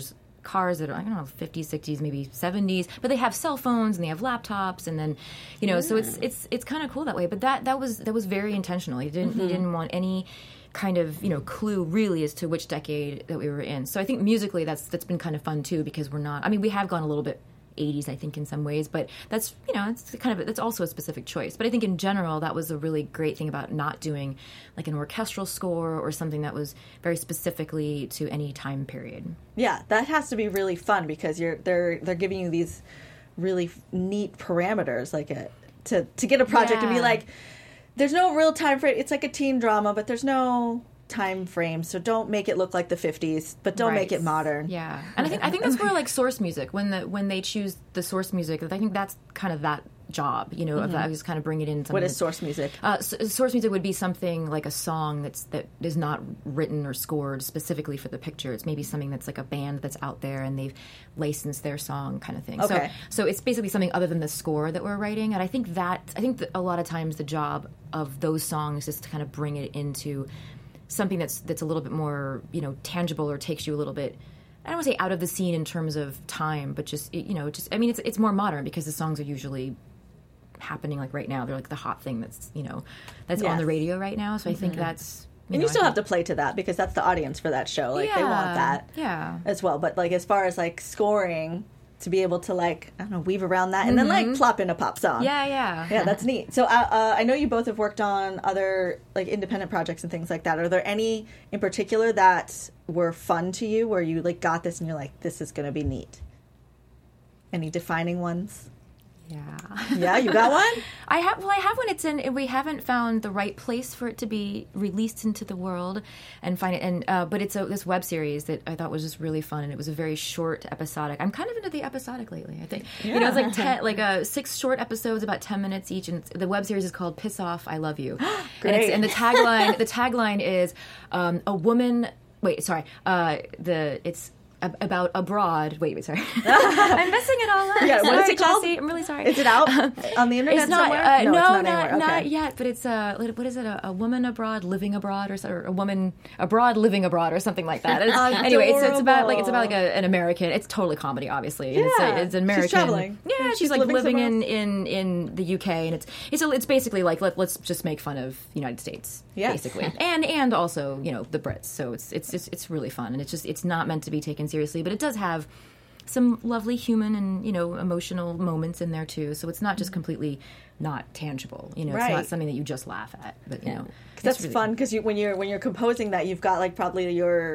[SPEAKER 3] cars that are, I don't know, 50s, 60s, maybe 70s, but they have cell phones and they have laptops, and then, you know, so it's kind of cool that way. But that was very intentional. He didn't want any kind of, you know, clue really as to which decade that we were in. So I think musically that's been kind of fun too, because we're not, I mean, we have gone a little bit 80s, I think, in some ways, but that's, you know, it's kind of, that's also a specific choice. But I think in general, that was a really great thing about not doing like an orchestral score or something that was very specifically to any time period.
[SPEAKER 1] Yeah, that has to be really fun, because they're giving you these really neat parameters, like to get a project and be like, there's no real time frame. It's like a teen drama, but there's no time frame, so don't make it look like the 50s, but don't make it modern.
[SPEAKER 3] Yeah, and I think that's where like source music, when they choose the source music, I think that's kind of that job, you know, of that, just kind of bring it in.
[SPEAKER 1] What is source music?
[SPEAKER 3] Source music would be something like a song that is not written or scored specifically for the picture. It's maybe something that's like a band that's out there and they've licensed their song, kind of thing.
[SPEAKER 1] Okay.
[SPEAKER 3] So it's basically something other than the score that we're writing. And I think that a lot of times the job of those songs is to kind of bring it into something that's a little bit more, you know, tangible, or takes you a little bit, I don't want to say out of the scene in terms of time, but just, you know, just, I mean, it's more modern, because the songs are usually happening like right now. They're like the hot thing that's, you know, that's on the radio right now. So I think that's,
[SPEAKER 1] and you still have to play to that, because that's the audience for that show. Like, they want that as well. But like, as far as like scoring, to be able to like, I don't know, weave around that and then like plop in a pop song.
[SPEAKER 3] Yeah,
[SPEAKER 1] that's neat. So I know you both have worked on other like independent projects and things like that. Are there any in particular that were fun to you, where you like got this and you're like, this is going to be neat? Any defining ones? Yeah, you got one?
[SPEAKER 3] I have one. It's in. We haven't found the right place for it to be released into the world and find it. And but it's this web series that I thought was just really fun, and it was a very short episodic. I'm kind of into the episodic lately. I think you know, it's like 6 short episodes, about 10 minutes each, and the web series is called "Piss Off, I Love You."
[SPEAKER 1] Great.
[SPEAKER 3] And the tagline is a woman. Wait, sorry. It's about abroad. Wait, sorry. I'm messing it all up.
[SPEAKER 1] Yeah, what is it called?
[SPEAKER 3] Jesse, I'm really sorry.
[SPEAKER 1] Is it out on the internet
[SPEAKER 3] it's not,
[SPEAKER 1] somewhere?
[SPEAKER 3] No,
[SPEAKER 1] it's not anywhere.
[SPEAKER 3] Not yet. But it's what is it? A woman abroad living abroad, or a woman abroad living abroad, or something like that. Anyway, it's about like an American. It's totally comedy, obviously.
[SPEAKER 1] Yeah,
[SPEAKER 3] it's an American.
[SPEAKER 1] She's traveling.
[SPEAKER 3] Yeah, she's like living in the UK, and it's basically like let's just make fun of the United States, basically, and also, you know, the Brits. So it's really fun, and it's not meant to be taken seriously, but it does have some lovely human and, you know, emotional moments in there too. So it's not just completely not tangible. You know, it's not something that you just laugh at. But you know,
[SPEAKER 1] that's really fun, because when you're composing that, you've got like probably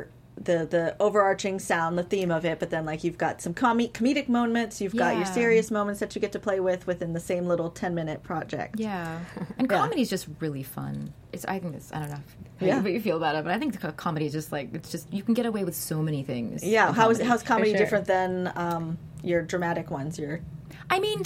[SPEAKER 1] the overarching sound, the theme of it, but then like you've got some comedic moments, you've got your serious moments that you get to play within the same little 10-minute project.
[SPEAKER 3] Yeah, and comedy is just really fun. I think I don't know how you feel about it, but I think comedy is just like, it's just, you can get away with so many things.
[SPEAKER 1] Yeah, how's comedy different than your dramatic ones?
[SPEAKER 3] I mean,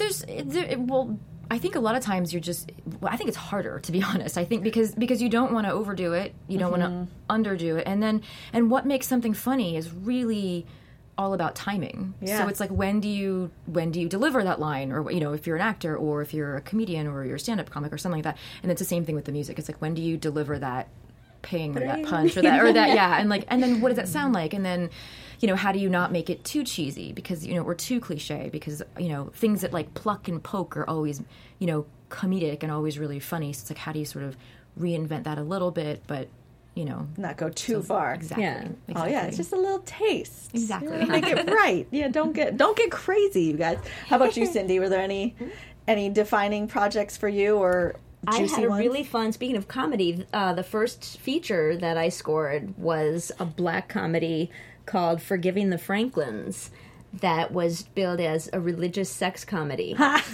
[SPEAKER 3] I think a lot of times I think it's harder, to be honest. I think because you don't want to overdo it, you don't want to underdo it, and what makes something funny is really all about timing. Yeah. So it's like, when do you deliver that line, or, you know, if you're an actor, or if you're a comedian, or you're a stand-up comic, or something like that. And it's the same thing with the music. It's like, when do you deliver that ping, or that punch, or that and then what does that sound like? And then, you know, how do you not make it too cheesy, because, you know, or too cliche, because, you know, things that like pluck and poke are always, you know, comedic and always really funny. So it's like, how do you sort of reinvent that a little bit, but, you know,
[SPEAKER 1] not go too far?
[SPEAKER 3] Exactly.
[SPEAKER 1] Yeah. Exactly. Oh yeah, it's just a little taste.
[SPEAKER 3] Exactly.
[SPEAKER 1] Yeah, make it right. Yeah, don't get crazy, you guys. How about you, Cindy? Were there any defining projects for you, or juicy
[SPEAKER 4] I had a
[SPEAKER 1] ones?
[SPEAKER 4] really fun, speaking of comedy, the first feature that I scored was a black comedy called Forgiving the Franklins, that was billed as a religious sex comedy.
[SPEAKER 1] That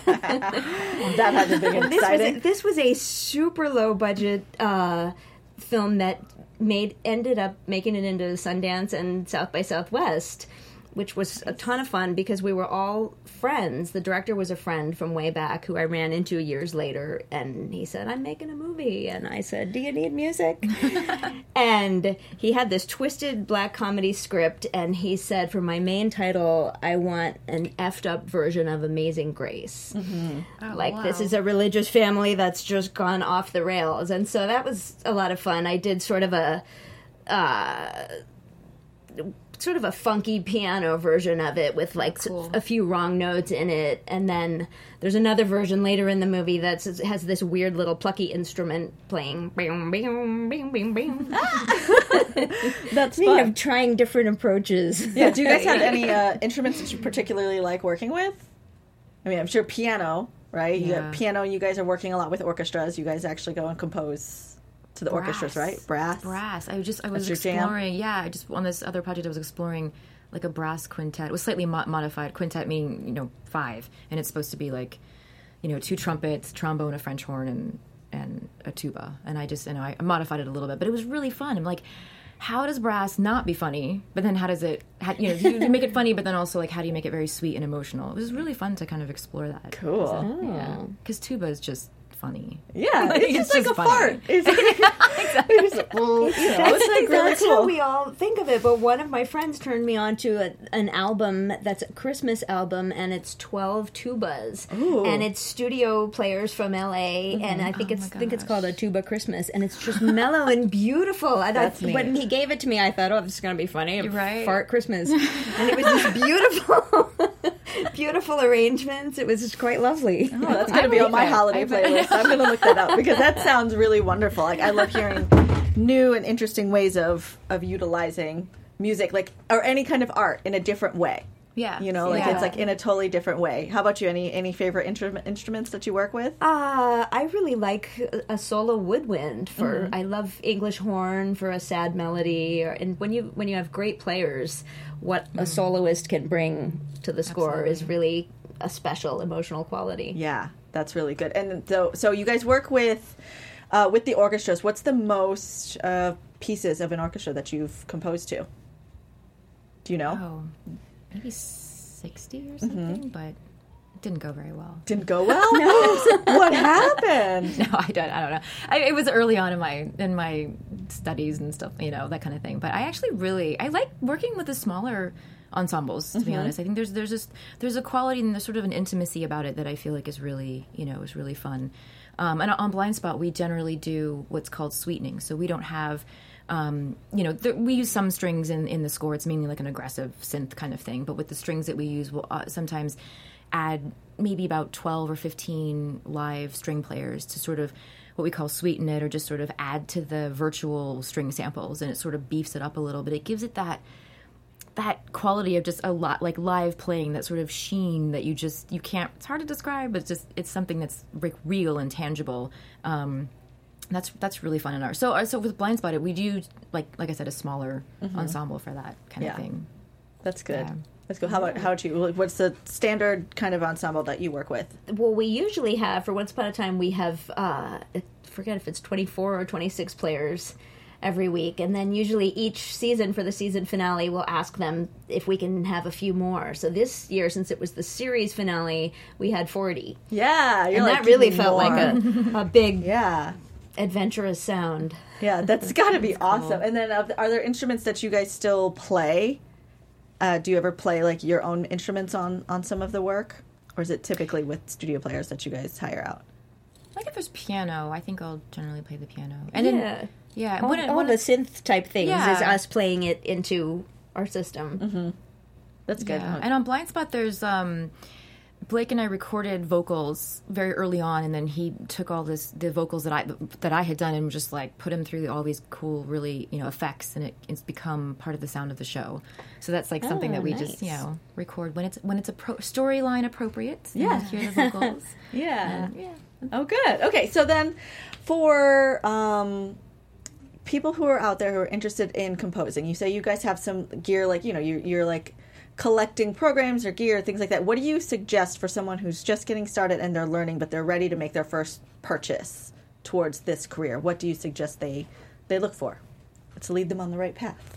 [SPEAKER 1] had to be exciting.
[SPEAKER 4] This was a super low budget film that ended up making it into Sundance and South by Southwest, which was a ton of fun, because we were all friends. The director was a friend from way back who I ran into years later, and he said, "I'm making a movie." And I said, "Do you need music?" And he had this twisted black comedy script, and he said, for my main title, I want an effed up version of Amazing Grace. Mm-hmm. Oh, like, this is a religious family that's just gone off the rails. And so that was a lot of fun. I did sort of a sort of a funky piano version of it with like
[SPEAKER 3] Cool.
[SPEAKER 4] a few wrong notes in it, and then there's another version later in the movie that has this weird little plucky instrument playing. Bing, bing, bing, bing, bing.
[SPEAKER 1] That's
[SPEAKER 4] Speaking
[SPEAKER 1] fun.
[SPEAKER 4] of trying different approaches.
[SPEAKER 1] Yeah, do you guys have any instruments that you particularly like working with? I mean, I'm sure piano, right? You
[SPEAKER 3] Yeah.
[SPEAKER 1] got piano, you guys are working a lot with orchestras. You guys actually go and compose to the orchestras, right? Brass.
[SPEAKER 3] Brass. I was
[SPEAKER 1] your jam?
[SPEAKER 3] exploring. Yeah, I just on this other project I was exploring like a brass quintet. It was slightly modified. Quintet meaning 5, and it's supposed to be like 2 trumpets, trombone, a French horn, and a tuba. And I just I modified it a little bit, but it was really fun. I'm like, how does brass not be funny? But then how does it? You make it funny, but then also like how do you make it very sweet and emotional? It was really fun to kind of explore that.
[SPEAKER 1] Cool.
[SPEAKER 3] Yeah, because tuba is just funny.
[SPEAKER 1] Yeah, it's just like
[SPEAKER 3] just
[SPEAKER 1] a
[SPEAKER 3] funny.
[SPEAKER 1] fart. It's like, it's like, it's like really
[SPEAKER 4] That's how
[SPEAKER 1] cool.
[SPEAKER 4] we all think of it, but one of my friends turned me on to an album that's a Christmas album, and it's 12 tubas,
[SPEAKER 1] Ooh.
[SPEAKER 4] and it's studio players from LA, and I think it's called a Tuba Christmas, and it's just mellow and beautiful. And
[SPEAKER 1] That's
[SPEAKER 4] when
[SPEAKER 1] neat.
[SPEAKER 4] he gave it to me, I thought, oh, this is going to be funny,
[SPEAKER 3] Right.
[SPEAKER 4] fart Christmas, and it was this beautiful, beautiful arrangements. It was just quite lovely.
[SPEAKER 1] Oh, that's going to be on my holiday playlist. I'm going to look that up because that sounds really wonderful. Like I love hearing new and interesting ways of utilizing music, like or any kind of art in a different way.
[SPEAKER 3] Yeah,
[SPEAKER 1] Like
[SPEAKER 3] yeah.
[SPEAKER 1] it's like in a totally different way. How about you? Any favorite instruments that you work with?
[SPEAKER 4] I really like a solo woodwind for. I love English horn for a sad melody, and when you have great players, what a soloist can bring to the score is really a special emotional quality.
[SPEAKER 1] Yeah, that's really good. And so you guys work with the orchestras. What's the most pieces of an orchestra that you've composed to? Do you know?
[SPEAKER 3] Oh, maybe 60 or something, but it didn't go very well.
[SPEAKER 1] Didn't go well. What happened?
[SPEAKER 3] No, I don't know. It was early on in my studies and stuff, that kind of thing. But I actually I like working with the smaller ensembles. To be honest, I think there's a quality and there's sort of an intimacy about it that I feel like is really is really fun. And on Blind Spot, we generally do what's called sweetening. So we don't have. We use some strings in the score. It's mainly like an aggressive synth kind of thing. But with the strings that we use, we'll sometimes add maybe about 12 or 15 live string players to sort of what we call sweeten it, or just sort of add to the virtual string samples, and it sort of beefs it up a little bit. It gives it that quality of just a lot like live playing, that sort of sheen that you can't. It's hard to describe, but it's something that's like real and tangible. That's really fun in art. So with Blind Spotted, we do like I said, a smaller ensemble for that kind of thing.
[SPEAKER 1] That's good.
[SPEAKER 3] Yeah.
[SPEAKER 1] That's good. How about you? What's the standard kind of ensemble that you work with?
[SPEAKER 4] Well, we usually have, for Once Upon a Time, we have, I forget if it's 24 or 26 players every week. And then usually each season for the season finale, we'll ask them if we can have a few more. So this year, since it was the series finale, we had 40.
[SPEAKER 1] Yeah.
[SPEAKER 4] And that really felt like a big,
[SPEAKER 1] Yeah.
[SPEAKER 4] adventurous sound.
[SPEAKER 1] Yeah, that's got to be awesome. And then are there instruments that you guys still play? Do you ever play like your own instruments on some of the work? Or is it typically with studio players that you guys hire out?
[SPEAKER 3] Like if there's piano, I think I'll generally play the piano. And
[SPEAKER 4] Yeah.
[SPEAKER 3] then, yeah.
[SPEAKER 4] All the synth type things
[SPEAKER 3] Yeah.
[SPEAKER 4] is us playing it into our system.
[SPEAKER 1] That's good.
[SPEAKER 3] Yeah. And on Blind Spot, there's Blake and I recorded vocals very early on, and then he took all the vocals that I had done and just like put them through all these cool, really effects, and it's become part of the sound of the show. So that's like something that we just record when it's storyline appropriate.
[SPEAKER 1] Yeah.
[SPEAKER 3] Hear the vocals.
[SPEAKER 1] Yeah.
[SPEAKER 3] Yeah.
[SPEAKER 1] Oh, good. Okay, so then for people who are out there who are interested in composing, you say you guys have some gear, like, you're like collecting programs or gear, things like that. What do you suggest for someone who's just getting started and they're learning, but they're ready to make their first purchase towards this career? What do you suggest they look for to lead them on the right path?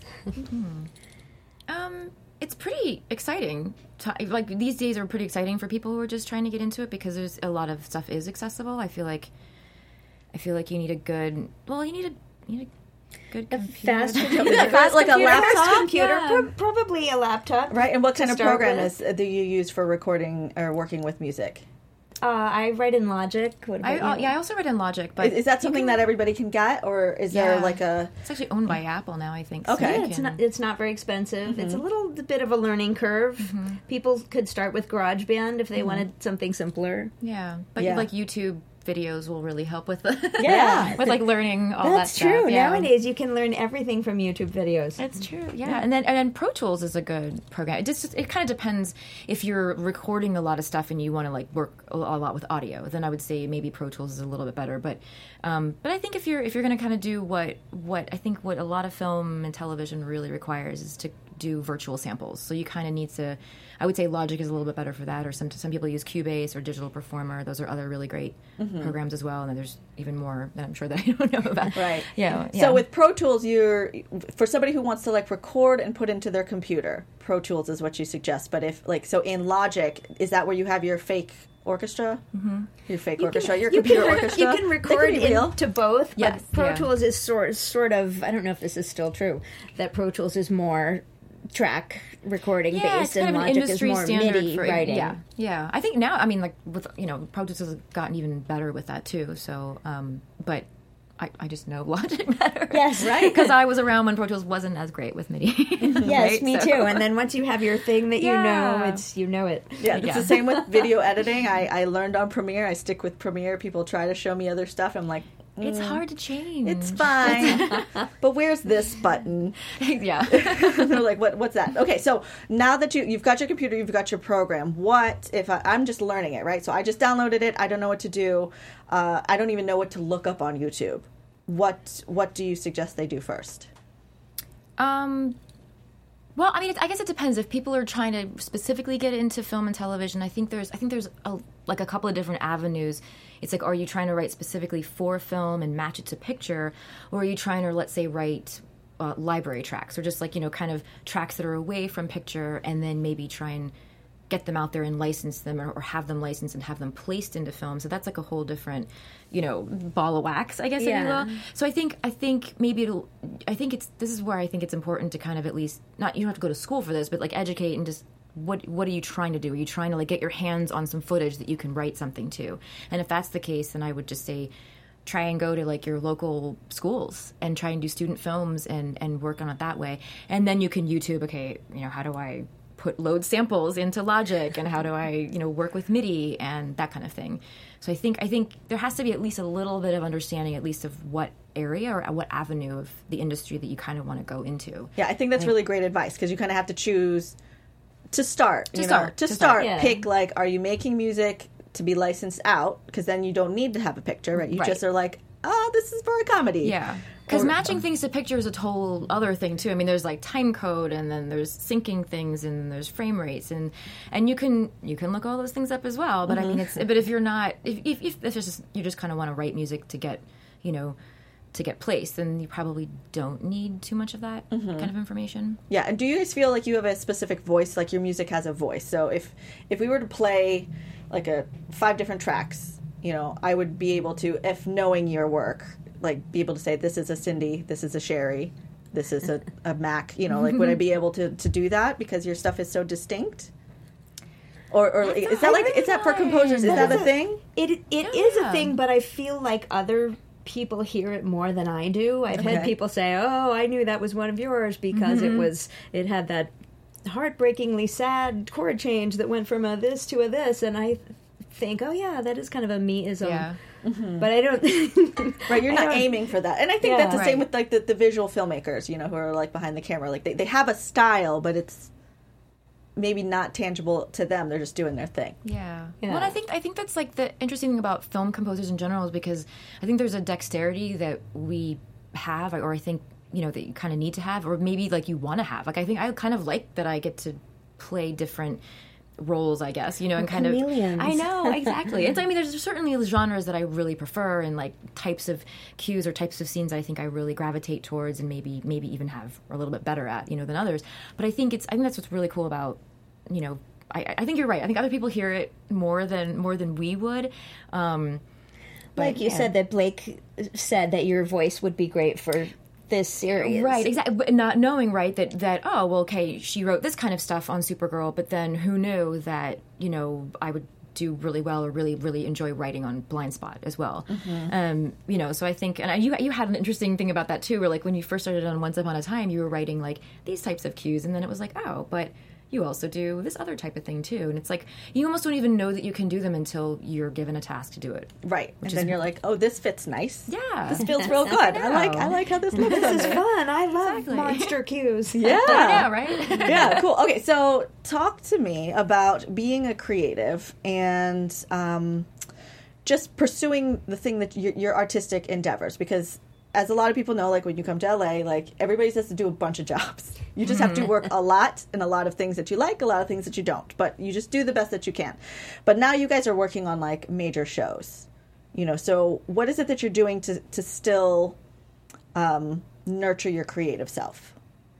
[SPEAKER 3] It's pretty exciting. Like these days are pretty exciting for people who are just trying to get into it, because there's a lot of stuff is accessible. I feel like you need a good good computer.
[SPEAKER 4] Fast
[SPEAKER 1] Like a laptop?
[SPEAKER 4] computer,
[SPEAKER 3] Yeah.
[SPEAKER 4] probably a laptop.
[SPEAKER 1] Right, and what kind of
[SPEAKER 4] start
[SPEAKER 1] program
[SPEAKER 4] with.
[SPEAKER 1] do you use for recording or working with music?
[SPEAKER 4] I write in Logic. What about you?
[SPEAKER 3] I also write in Logic, but
[SPEAKER 1] Is that something that everybody can get, or is there like a?
[SPEAKER 3] It's actually owned by Apple now, I think.
[SPEAKER 1] Okay.
[SPEAKER 3] So
[SPEAKER 4] Yeah, it's not very expensive. It's a little bit of a learning curve. People could start with GarageBand if they wanted something simpler.
[SPEAKER 3] Yeah, but
[SPEAKER 1] Yeah.
[SPEAKER 3] like YouTube videos will really help with the
[SPEAKER 4] Yeah.
[SPEAKER 3] with like learning all
[SPEAKER 4] That's
[SPEAKER 3] that stuff.
[SPEAKER 4] true.
[SPEAKER 3] Yeah.
[SPEAKER 4] Nowadays, you can learn everything from YouTube videos.
[SPEAKER 3] It's true, yeah. And then Pro Tools is a good program. It kind of depends if you're recording a lot of stuff and you want to like work a lot with audio. Then I would say maybe Pro Tools is a little bit better. But I think if you're going to kind of do what I think what a lot of film and television really requires is to do virtual samples. So you kind of need to. I would say Logic is a little bit better for that, or some people use Cubase or Digital Performer. Those are other really great programs as well. And then there's even more that I'm sure that I don't know about.
[SPEAKER 1] Right.
[SPEAKER 3] Yeah.
[SPEAKER 1] So with Pro Tools, for somebody who wants to like record and put into their computer, Pro Tools is what you suggest. But if like so in Logic, is that where you have your fake orchestra? Your fake orchestra, your computer orchestra.
[SPEAKER 4] You can record into both,
[SPEAKER 3] Yes,
[SPEAKER 4] but Pro
[SPEAKER 3] yeah.
[SPEAKER 4] Tools is sort of, I don't know if this is still true, that Pro Tools is more track recording
[SPEAKER 3] Yeah,
[SPEAKER 4] based
[SPEAKER 3] it's kind
[SPEAKER 4] and
[SPEAKER 3] of an
[SPEAKER 4] Logic is
[SPEAKER 3] industry
[SPEAKER 4] more
[SPEAKER 3] standard
[SPEAKER 4] MIDI
[SPEAKER 3] for
[SPEAKER 4] writing.
[SPEAKER 3] Yeah. I think now, I mean, like with Pro Tools has gotten even better with that too. So, but I just know Logic better.
[SPEAKER 4] Yes. Right.
[SPEAKER 3] Because I was around when Pro Tools wasn't as great with MIDI.
[SPEAKER 4] Yes,
[SPEAKER 3] right?
[SPEAKER 4] me
[SPEAKER 3] So-
[SPEAKER 4] too. And then once you have your thing that you know,
[SPEAKER 3] Yeah.
[SPEAKER 4] you know it.
[SPEAKER 1] Yeah, it's
[SPEAKER 3] Yeah.
[SPEAKER 1] the same with video editing. I learned on Premiere. I stick with Premiere. People try to show me other stuff. I'm like,
[SPEAKER 3] It's hard to change.
[SPEAKER 1] it's fine. But where's this button?
[SPEAKER 3] Yeah.
[SPEAKER 1] They're like, what's that? Okay, so now that you've got your computer, you've got your program. What if I'm just learning it, right? So I just downloaded it. I don't know what to do. I don't even know what to look up on YouTube. What do you suggest they do first?
[SPEAKER 3] Well, I mean, I guess it depends. If people are trying to specifically get into film and television, I think there's a couple of different avenues. It's like, are you trying to write specifically for film and match it to picture, or are you trying to, let's say, write library tracks, or just like kind of tracks that are away from picture, and then maybe try and get them out there and license them, or have them licensed and have them placed into film. So that's like a whole different, ball of wax, I guess, if you
[SPEAKER 4] Yeah.
[SPEAKER 3] will. So I think maybe this is where I think it's important to kind of at least, not, you don't have to go to school for this, but like educate and just, what are you trying to do? Are you trying to like get your hands on some footage that you can write something to? And if that's the case, then I would just say, try and go to like your local schools and try and do student films and work on it that way. And then you can YouTube, okay, how do I load samples into Logic, and how do I, work with MIDI and that kind of thing. So I think there has to be at least a little bit of understanding, at least of what area or what avenue of the industry that you kind of want to go into.
[SPEAKER 1] Yeah, I think that's really great advice, because you kind of have to choose to start.
[SPEAKER 3] To start.
[SPEAKER 4] Yeah.
[SPEAKER 1] Pick like, are you making music to be licensed out? Because then you don't need to have a picture, right? You
[SPEAKER 3] Right.
[SPEAKER 1] just are like, oh, this is for a comedy.
[SPEAKER 3] Yeah. Because
[SPEAKER 1] Or-
[SPEAKER 3] matching things to pictures is a whole other thing too. I mean, there's like time code, and then there's syncing things, and there's frame rates, and you can look all those things up as well. But I mean, but if you're not, if it's just, you just kind of want to write music to get, to get placed, then you probably don't need too much of that kind of information.
[SPEAKER 1] Yeah, and do you guys feel like you have a specific voice, like your music has a voice? So if we were to play like 5 different tracks, I would be able to, if knowing your work, like be able to say, this is a Cindy, this is a Sherry, this is a Mac, like would I be able to do that because your stuff is so distinct? Or like, is that for composers, is that a thing?
[SPEAKER 4] It is a thing, but I feel like other people hear it more than I do. I've had
[SPEAKER 1] Okay.
[SPEAKER 4] people say, "Oh, I knew that was one of yours because it had that heartbreakingly sad chord change that went from a this to a this," and I think, "Oh yeah, that is kind of a me-ism."
[SPEAKER 3] Yeah.
[SPEAKER 4] But I don't.
[SPEAKER 1] Right, you're
[SPEAKER 4] I
[SPEAKER 1] not
[SPEAKER 4] don't-
[SPEAKER 1] aiming for that. And I think
[SPEAKER 4] Yeah.
[SPEAKER 1] that's the same
[SPEAKER 3] Right.
[SPEAKER 1] with like the visual filmmakers, who are like behind the camera. Like they have a style, but it's maybe not tangible to them. They're just doing their thing.
[SPEAKER 3] Yeah.
[SPEAKER 4] Yeah.
[SPEAKER 3] Well, I think that's like the interesting thing about film composers in general, is because I think there's a dexterity that we have, or I think that you kind of need to have, or maybe like you want to have. Like I think I kind of like that I get to play different roles, I guess, and kind
[SPEAKER 4] chameleons.
[SPEAKER 3] of. I know, exactly. I mean, there's certainly genres that I really prefer, and like types of cues or types of scenes I think I really gravitate towards, and maybe even have a little bit better at, than others. But I think that's what's really cool about, I think you're right. I think other people hear it more than we would.
[SPEAKER 4] Like you said, that Blake said that your voice would be great for this series.
[SPEAKER 3] Right, exactly. But not knowing, right, that oh, well, okay, she wrote this kind of stuff on Supergirl, but then who knew that, I would do really well or really, really enjoy writing on blind spot as well. So I think, and you had an interesting thing about that too, where like when you first started on Once Upon a Time, you were writing like these types of cues, and then it was like, oh, but you also do this other type of thing too. And it's like, you almost don't even know that you can do them until you're given a task to do it.
[SPEAKER 1] Right. And then you're like, oh, this fits nice.
[SPEAKER 3] Yeah.
[SPEAKER 1] This feels real good. I like how this looks.
[SPEAKER 4] This is fun. I love monster cues.
[SPEAKER 1] Yeah.
[SPEAKER 3] I know, right?
[SPEAKER 1] Yeah, cool. Okay, so talk to me about being a creative and just pursuing the thing that your artistic endeavors, because as a lot of people know, like when you come to LA, like everybody has to do a bunch of jobs. You just have to work a lot and a lot of things that you like, a lot of things that you don't, but you just do the best that you can. But now you guys are working on like major shows, so what is it that you're doing to still nurture your creative self?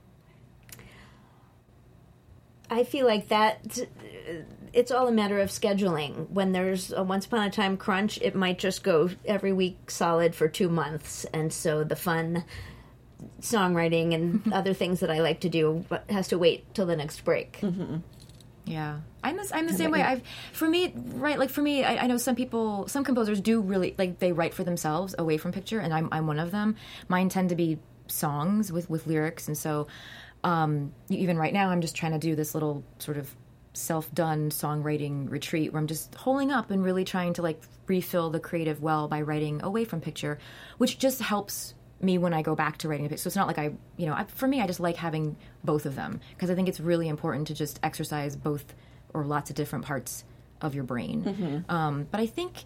[SPEAKER 4] I feel like that it's all a matter of scheduling. When there's a Once Upon a Time crunch, it might just go every week solid for 2 months. And so the fun songwriting and other things that I like to do has to wait till the next break.
[SPEAKER 1] Mm-hmm.
[SPEAKER 3] Yeah, I'm the same way. I know some composers do really, like, they write for themselves away from picture, and I'm one of them. Mine tend to be songs with lyrics, and so even right now I'm just trying to do this little sort of self-done songwriting retreat where I'm just holding up and really trying to like refill the creative well by writing away from picture, which just helps me when I go back to writing a picture. So it's not like for me, I just like having both of them, because I think it's really important to just exercise both or lots of different parts of your brain. But I think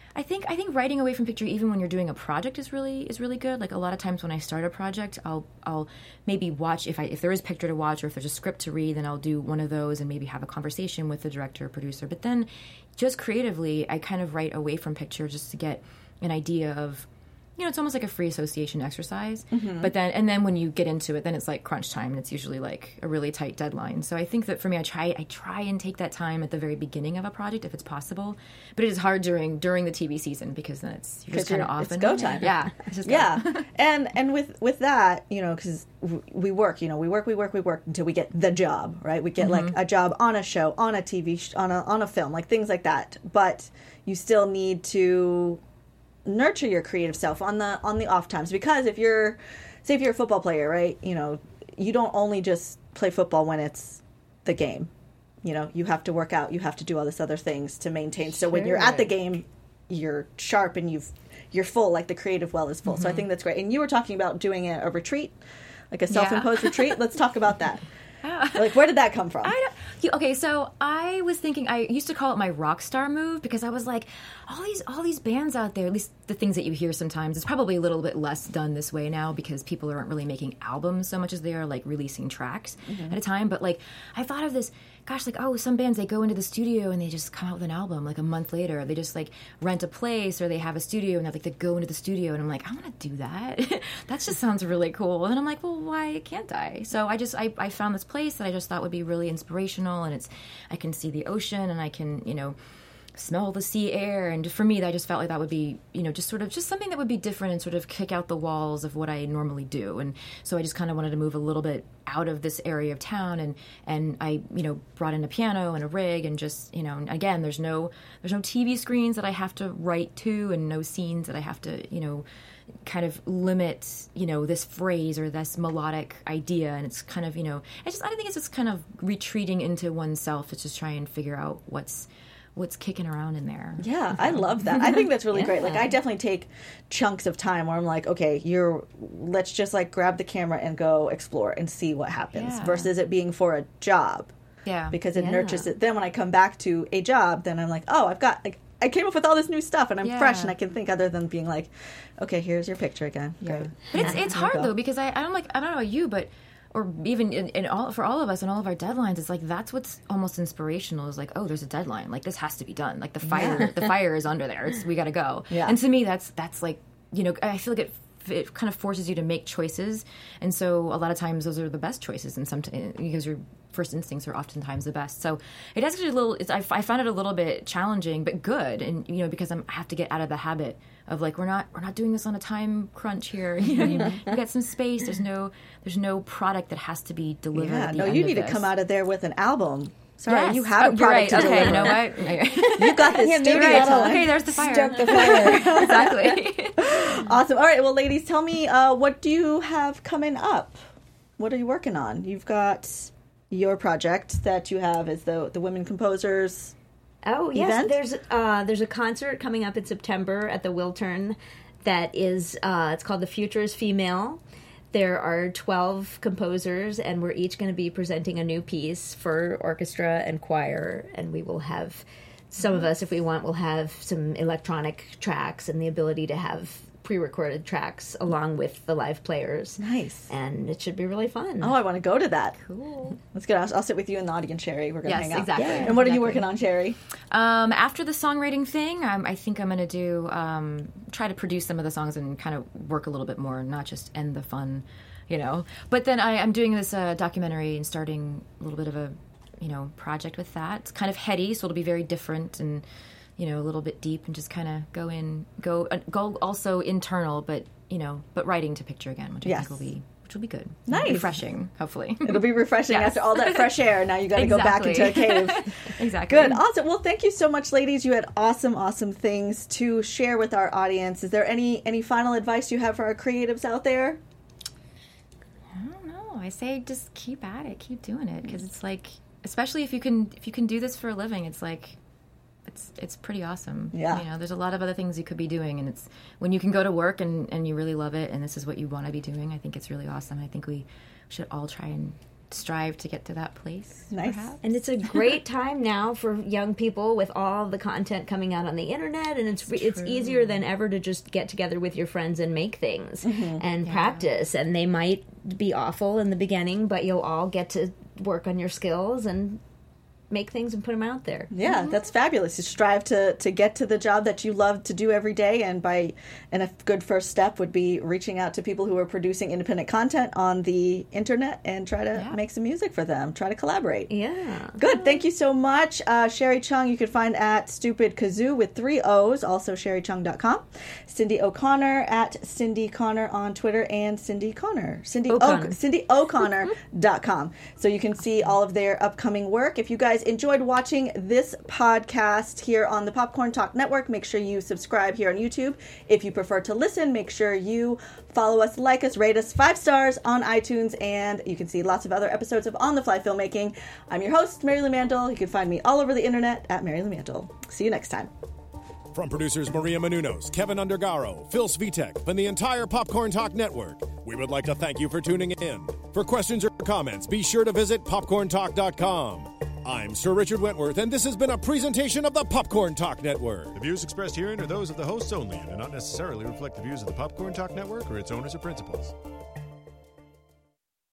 [SPEAKER 3] writing away from picture, even when you're doing a project, is really good. Like a lot of times when I start a project, I'll maybe watch if there is picture to watch, or if there's a script to read, then I'll do one of those and maybe have a conversation with the director or producer. But then just creatively, I kind of write away from picture just to get an idea of, it's almost like a free association exercise. But then when you get into it, then it's like crunch time, and it's usually like a really tight deadline. So I think that for me, I try and take that time at the very beginning of a project if it's possible. But it is hard during the TV season, because then you're just kind of off.
[SPEAKER 1] It's go time.
[SPEAKER 3] Yeah. It's just
[SPEAKER 1] yeah. and with that, because we work until we get the job, right? We get like a job on a show, on a TV, on a film, like things like that. But you still need to nurture your creative self on the off times, because if you're a football player, right, you don't only just play football when it's the game. You have to work out, you have to do all this other things to maintain. So when you're at the game, you're sharp and you're full, like the creative well is full. So I think that's great. And you were talking about doing a retreat, like a self-imposed retreat. Let's talk about that. Like, where did that come from?
[SPEAKER 3] Okay, so I was thinking, I used to call it my rock star move, because I was like, all these bands out there, at least the things that you hear sometimes, it's probably a little bit less done this way now, because people aren't really making albums so much as they are like releasing tracks at a time. But like, I thought of this, gosh, like, some bands, they go into the studio and they just come out with an album like a month later. They just like rent a place, or they have a studio and they go into the studio, and I'm like, I want to do that. That just sounds really cool. And then I'm like, well, why can't I? So I found this place that I just thought would be really inspirational, and I can see the ocean, and I can, smell the sea air, and for me, I just felt like that would be, just something that would be different and sort of kick out the walls of what I normally do. And so I just kind of wanted to move a little bit out of this area of town, and I, brought in a piano and a rig, and just, again, there's no TV screens that I have to write to, and no scenes that I have to, kind of limit, this phrase or this melodic idea. And it's kind of, I think it's just kind of retreating into oneself to just try and figure out what's kicking around in there.
[SPEAKER 1] Yeah, I love that. I think that's really great. Like, I definitely take chunks of time where I'm like, okay, let's just like grab the camera and go explore and see what happens, versus it being for a job.
[SPEAKER 3] Yeah.
[SPEAKER 1] Because it nurtures it. Then when I come back to a job, then I'm like, oh, I came up with all this new stuff, and I'm fresh, and I can think, other than being like, okay, here's your picture again.
[SPEAKER 3] Yeah. But it's hard though, because I don't know about you, but or even for all of us and all of our deadlines, it's like that's what's almost inspirational, is like, oh, there's a deadline, like this has to be done, like the fire is under there, we got to go. Yeah. And to me, that's like, I feel like it kind of forces you to make choices, and so a lot of times those are the best choices, and sometimes because your first instincts are oftentimes the best. So it is actually I found it a little bit challenging, but good, and because I have to get out of the habit of like, we're not doing this on a time crunch here. You got some space. There's no product that has to be delivered.
[SPEAKER 1] Yeah, no, you need to come out of there with an album. Sorry,
[SPEAKER 3] Yes.
[SPEAKER 1] you have a
[SPEAKER 3] you're right.
[SPEAKER 1] product to
[SPEAKER 3] Okay,
[SPEAKER 1] deliver.
[SPEAKER 3] you know what?
[SPEAKER 1] You've got this
[SPEAKER 5] Yeah, maybe
[SPEAKER 1] studio
[SPEAKER 5] that'll-
[SPEAKER 1] time.
[SPEAKER 3] Okay, there's the fire.
[SPEAKER 5] Stoke the fire.
[SPEAKER 3] Exactly.
[SPEAKER 1] Awesome. All right, well, ladies, tell me, what do you have coming up? What are you working on? You've got your project that you have is the Women Composers.
[SPEAKER 4] Oh yes,
[SPEAKER 1] event?
[SPEAKER 4] there's a concert coming up in September at the Wiltern that is it's called The Future is Female. There are 12 composers, and we're each going to be presenting a new piece for orchestra and choir, and we will have some of us, if we want, will have some electronic tracks and the ability to have pre-recorded tracks along with the live players.
[SPEAKER 1] Nice.
[SPEAKER 4] And it should be really fun.
[SPEAKER 1] Oh, I want to go to that.
[SPEAKER 3] Cool.
[SPEAKER 1] Let's get. I'll sit with you in the audience, Sherry. We're gonna
[SPEAKER 3] Yes,
[SPEAKER 1] hang out.
[SPEAKER 3] exactly.
[SPEAKER 1] And what are you working on, Sherry?
[SPEAKER 3] After the songwriting thing, I think I'm going to do try to produce some of the songs and kind of work a little bit more, not just end the fun, But then I'm doing this documentary and starting a little bit of a project with that. It's kind of heady, so it'll be very different and a little bit deep, and just kind of go also internal, but writing to picture again, which I think will be good.
[SPEAKER 1] Nice.
[SPEAKER 3] Refreshing, hopefully.
[SPEAKER 1] It'll be refreshing
[SPEAKER 3] Yes.
[SPEAKER 1] after all that fresh air. Now you got to go back into a cave.
[SPEAKER 3] Exactly.
[SPEAKER 1] Good. Awesome. Well, thank you so much, ladies. You had awesome things to share with our audience. Is there any final advice you have for our creatives out there?
[SPEAKER 3] I don't know. I say just keep at it, keep doing it, because it's like, especially if you can do this for a living, it's like it's pretty awesome.
[SPEAKER 1] Yeah.
[SPEAKER 3] There's a lot of other things you could be doing, and it's when you can go to work and you really love it, and this is what you want to be doing. I think it's really awesome. I think we should all try and strive to get to that place.
[SPEAKER 1] Nice.
[SPEAKER 3] Perhaps.
[SPEAKER 4] And it's a great time now for young people with all the content coming out on the internet, and it's easier than ever to just get together with your friends and make things and practice. And they might be awful in the beginning, but you'll all get to work on your skills and make things and put them out there.
[SPEAKER 1] Yeah, that's fabulous. You strive to get to the job that you love to do every day, and a good first step would be reaching out to people who are producing independent content on the internet and try to make some music for them. Try to collaborate.
[SPEAKER 4] Yeah.
[SPEAKER 1] Good. Thank you so much. Sherry Chung, you can find at Stupid Kazoo with 3 O's, also sherrychung.com. Cindy O'Connor at Cindy Connor on Twitter, and Cindy O'Connor.com. So you can see all of their upcoming work. If you guys enjoyed watching this podcast here on the Popcorn Talk Network, make sure you subscribe here on YouTube. If you prefer to listen, make sure you follow us, like us, rate us 5 stars on iTunes, and you can see lots of other episodes of On the Fly Filmmaking. I'm your host, Mary Lou Mandel. You can find me all over the internet at Mary Lou Mandel. See you next time.
[SPEAKER 2] From producers Maria Menounos, Kevin Undergaro, Phil Svitek, and the entire Popcorn Talk Network, we would like to thank you for tuning in. For questions or comments, be sure to visit popcorntalk.com. I'm Sir Richard Wentworth, and this has been a presentation of the Popcorn Talk Network.
[SPEAKER 6] The views expressed herein are those of the hosts only and do not necessarily reflect the views of the Popcorn Talk Network or its owners or principals.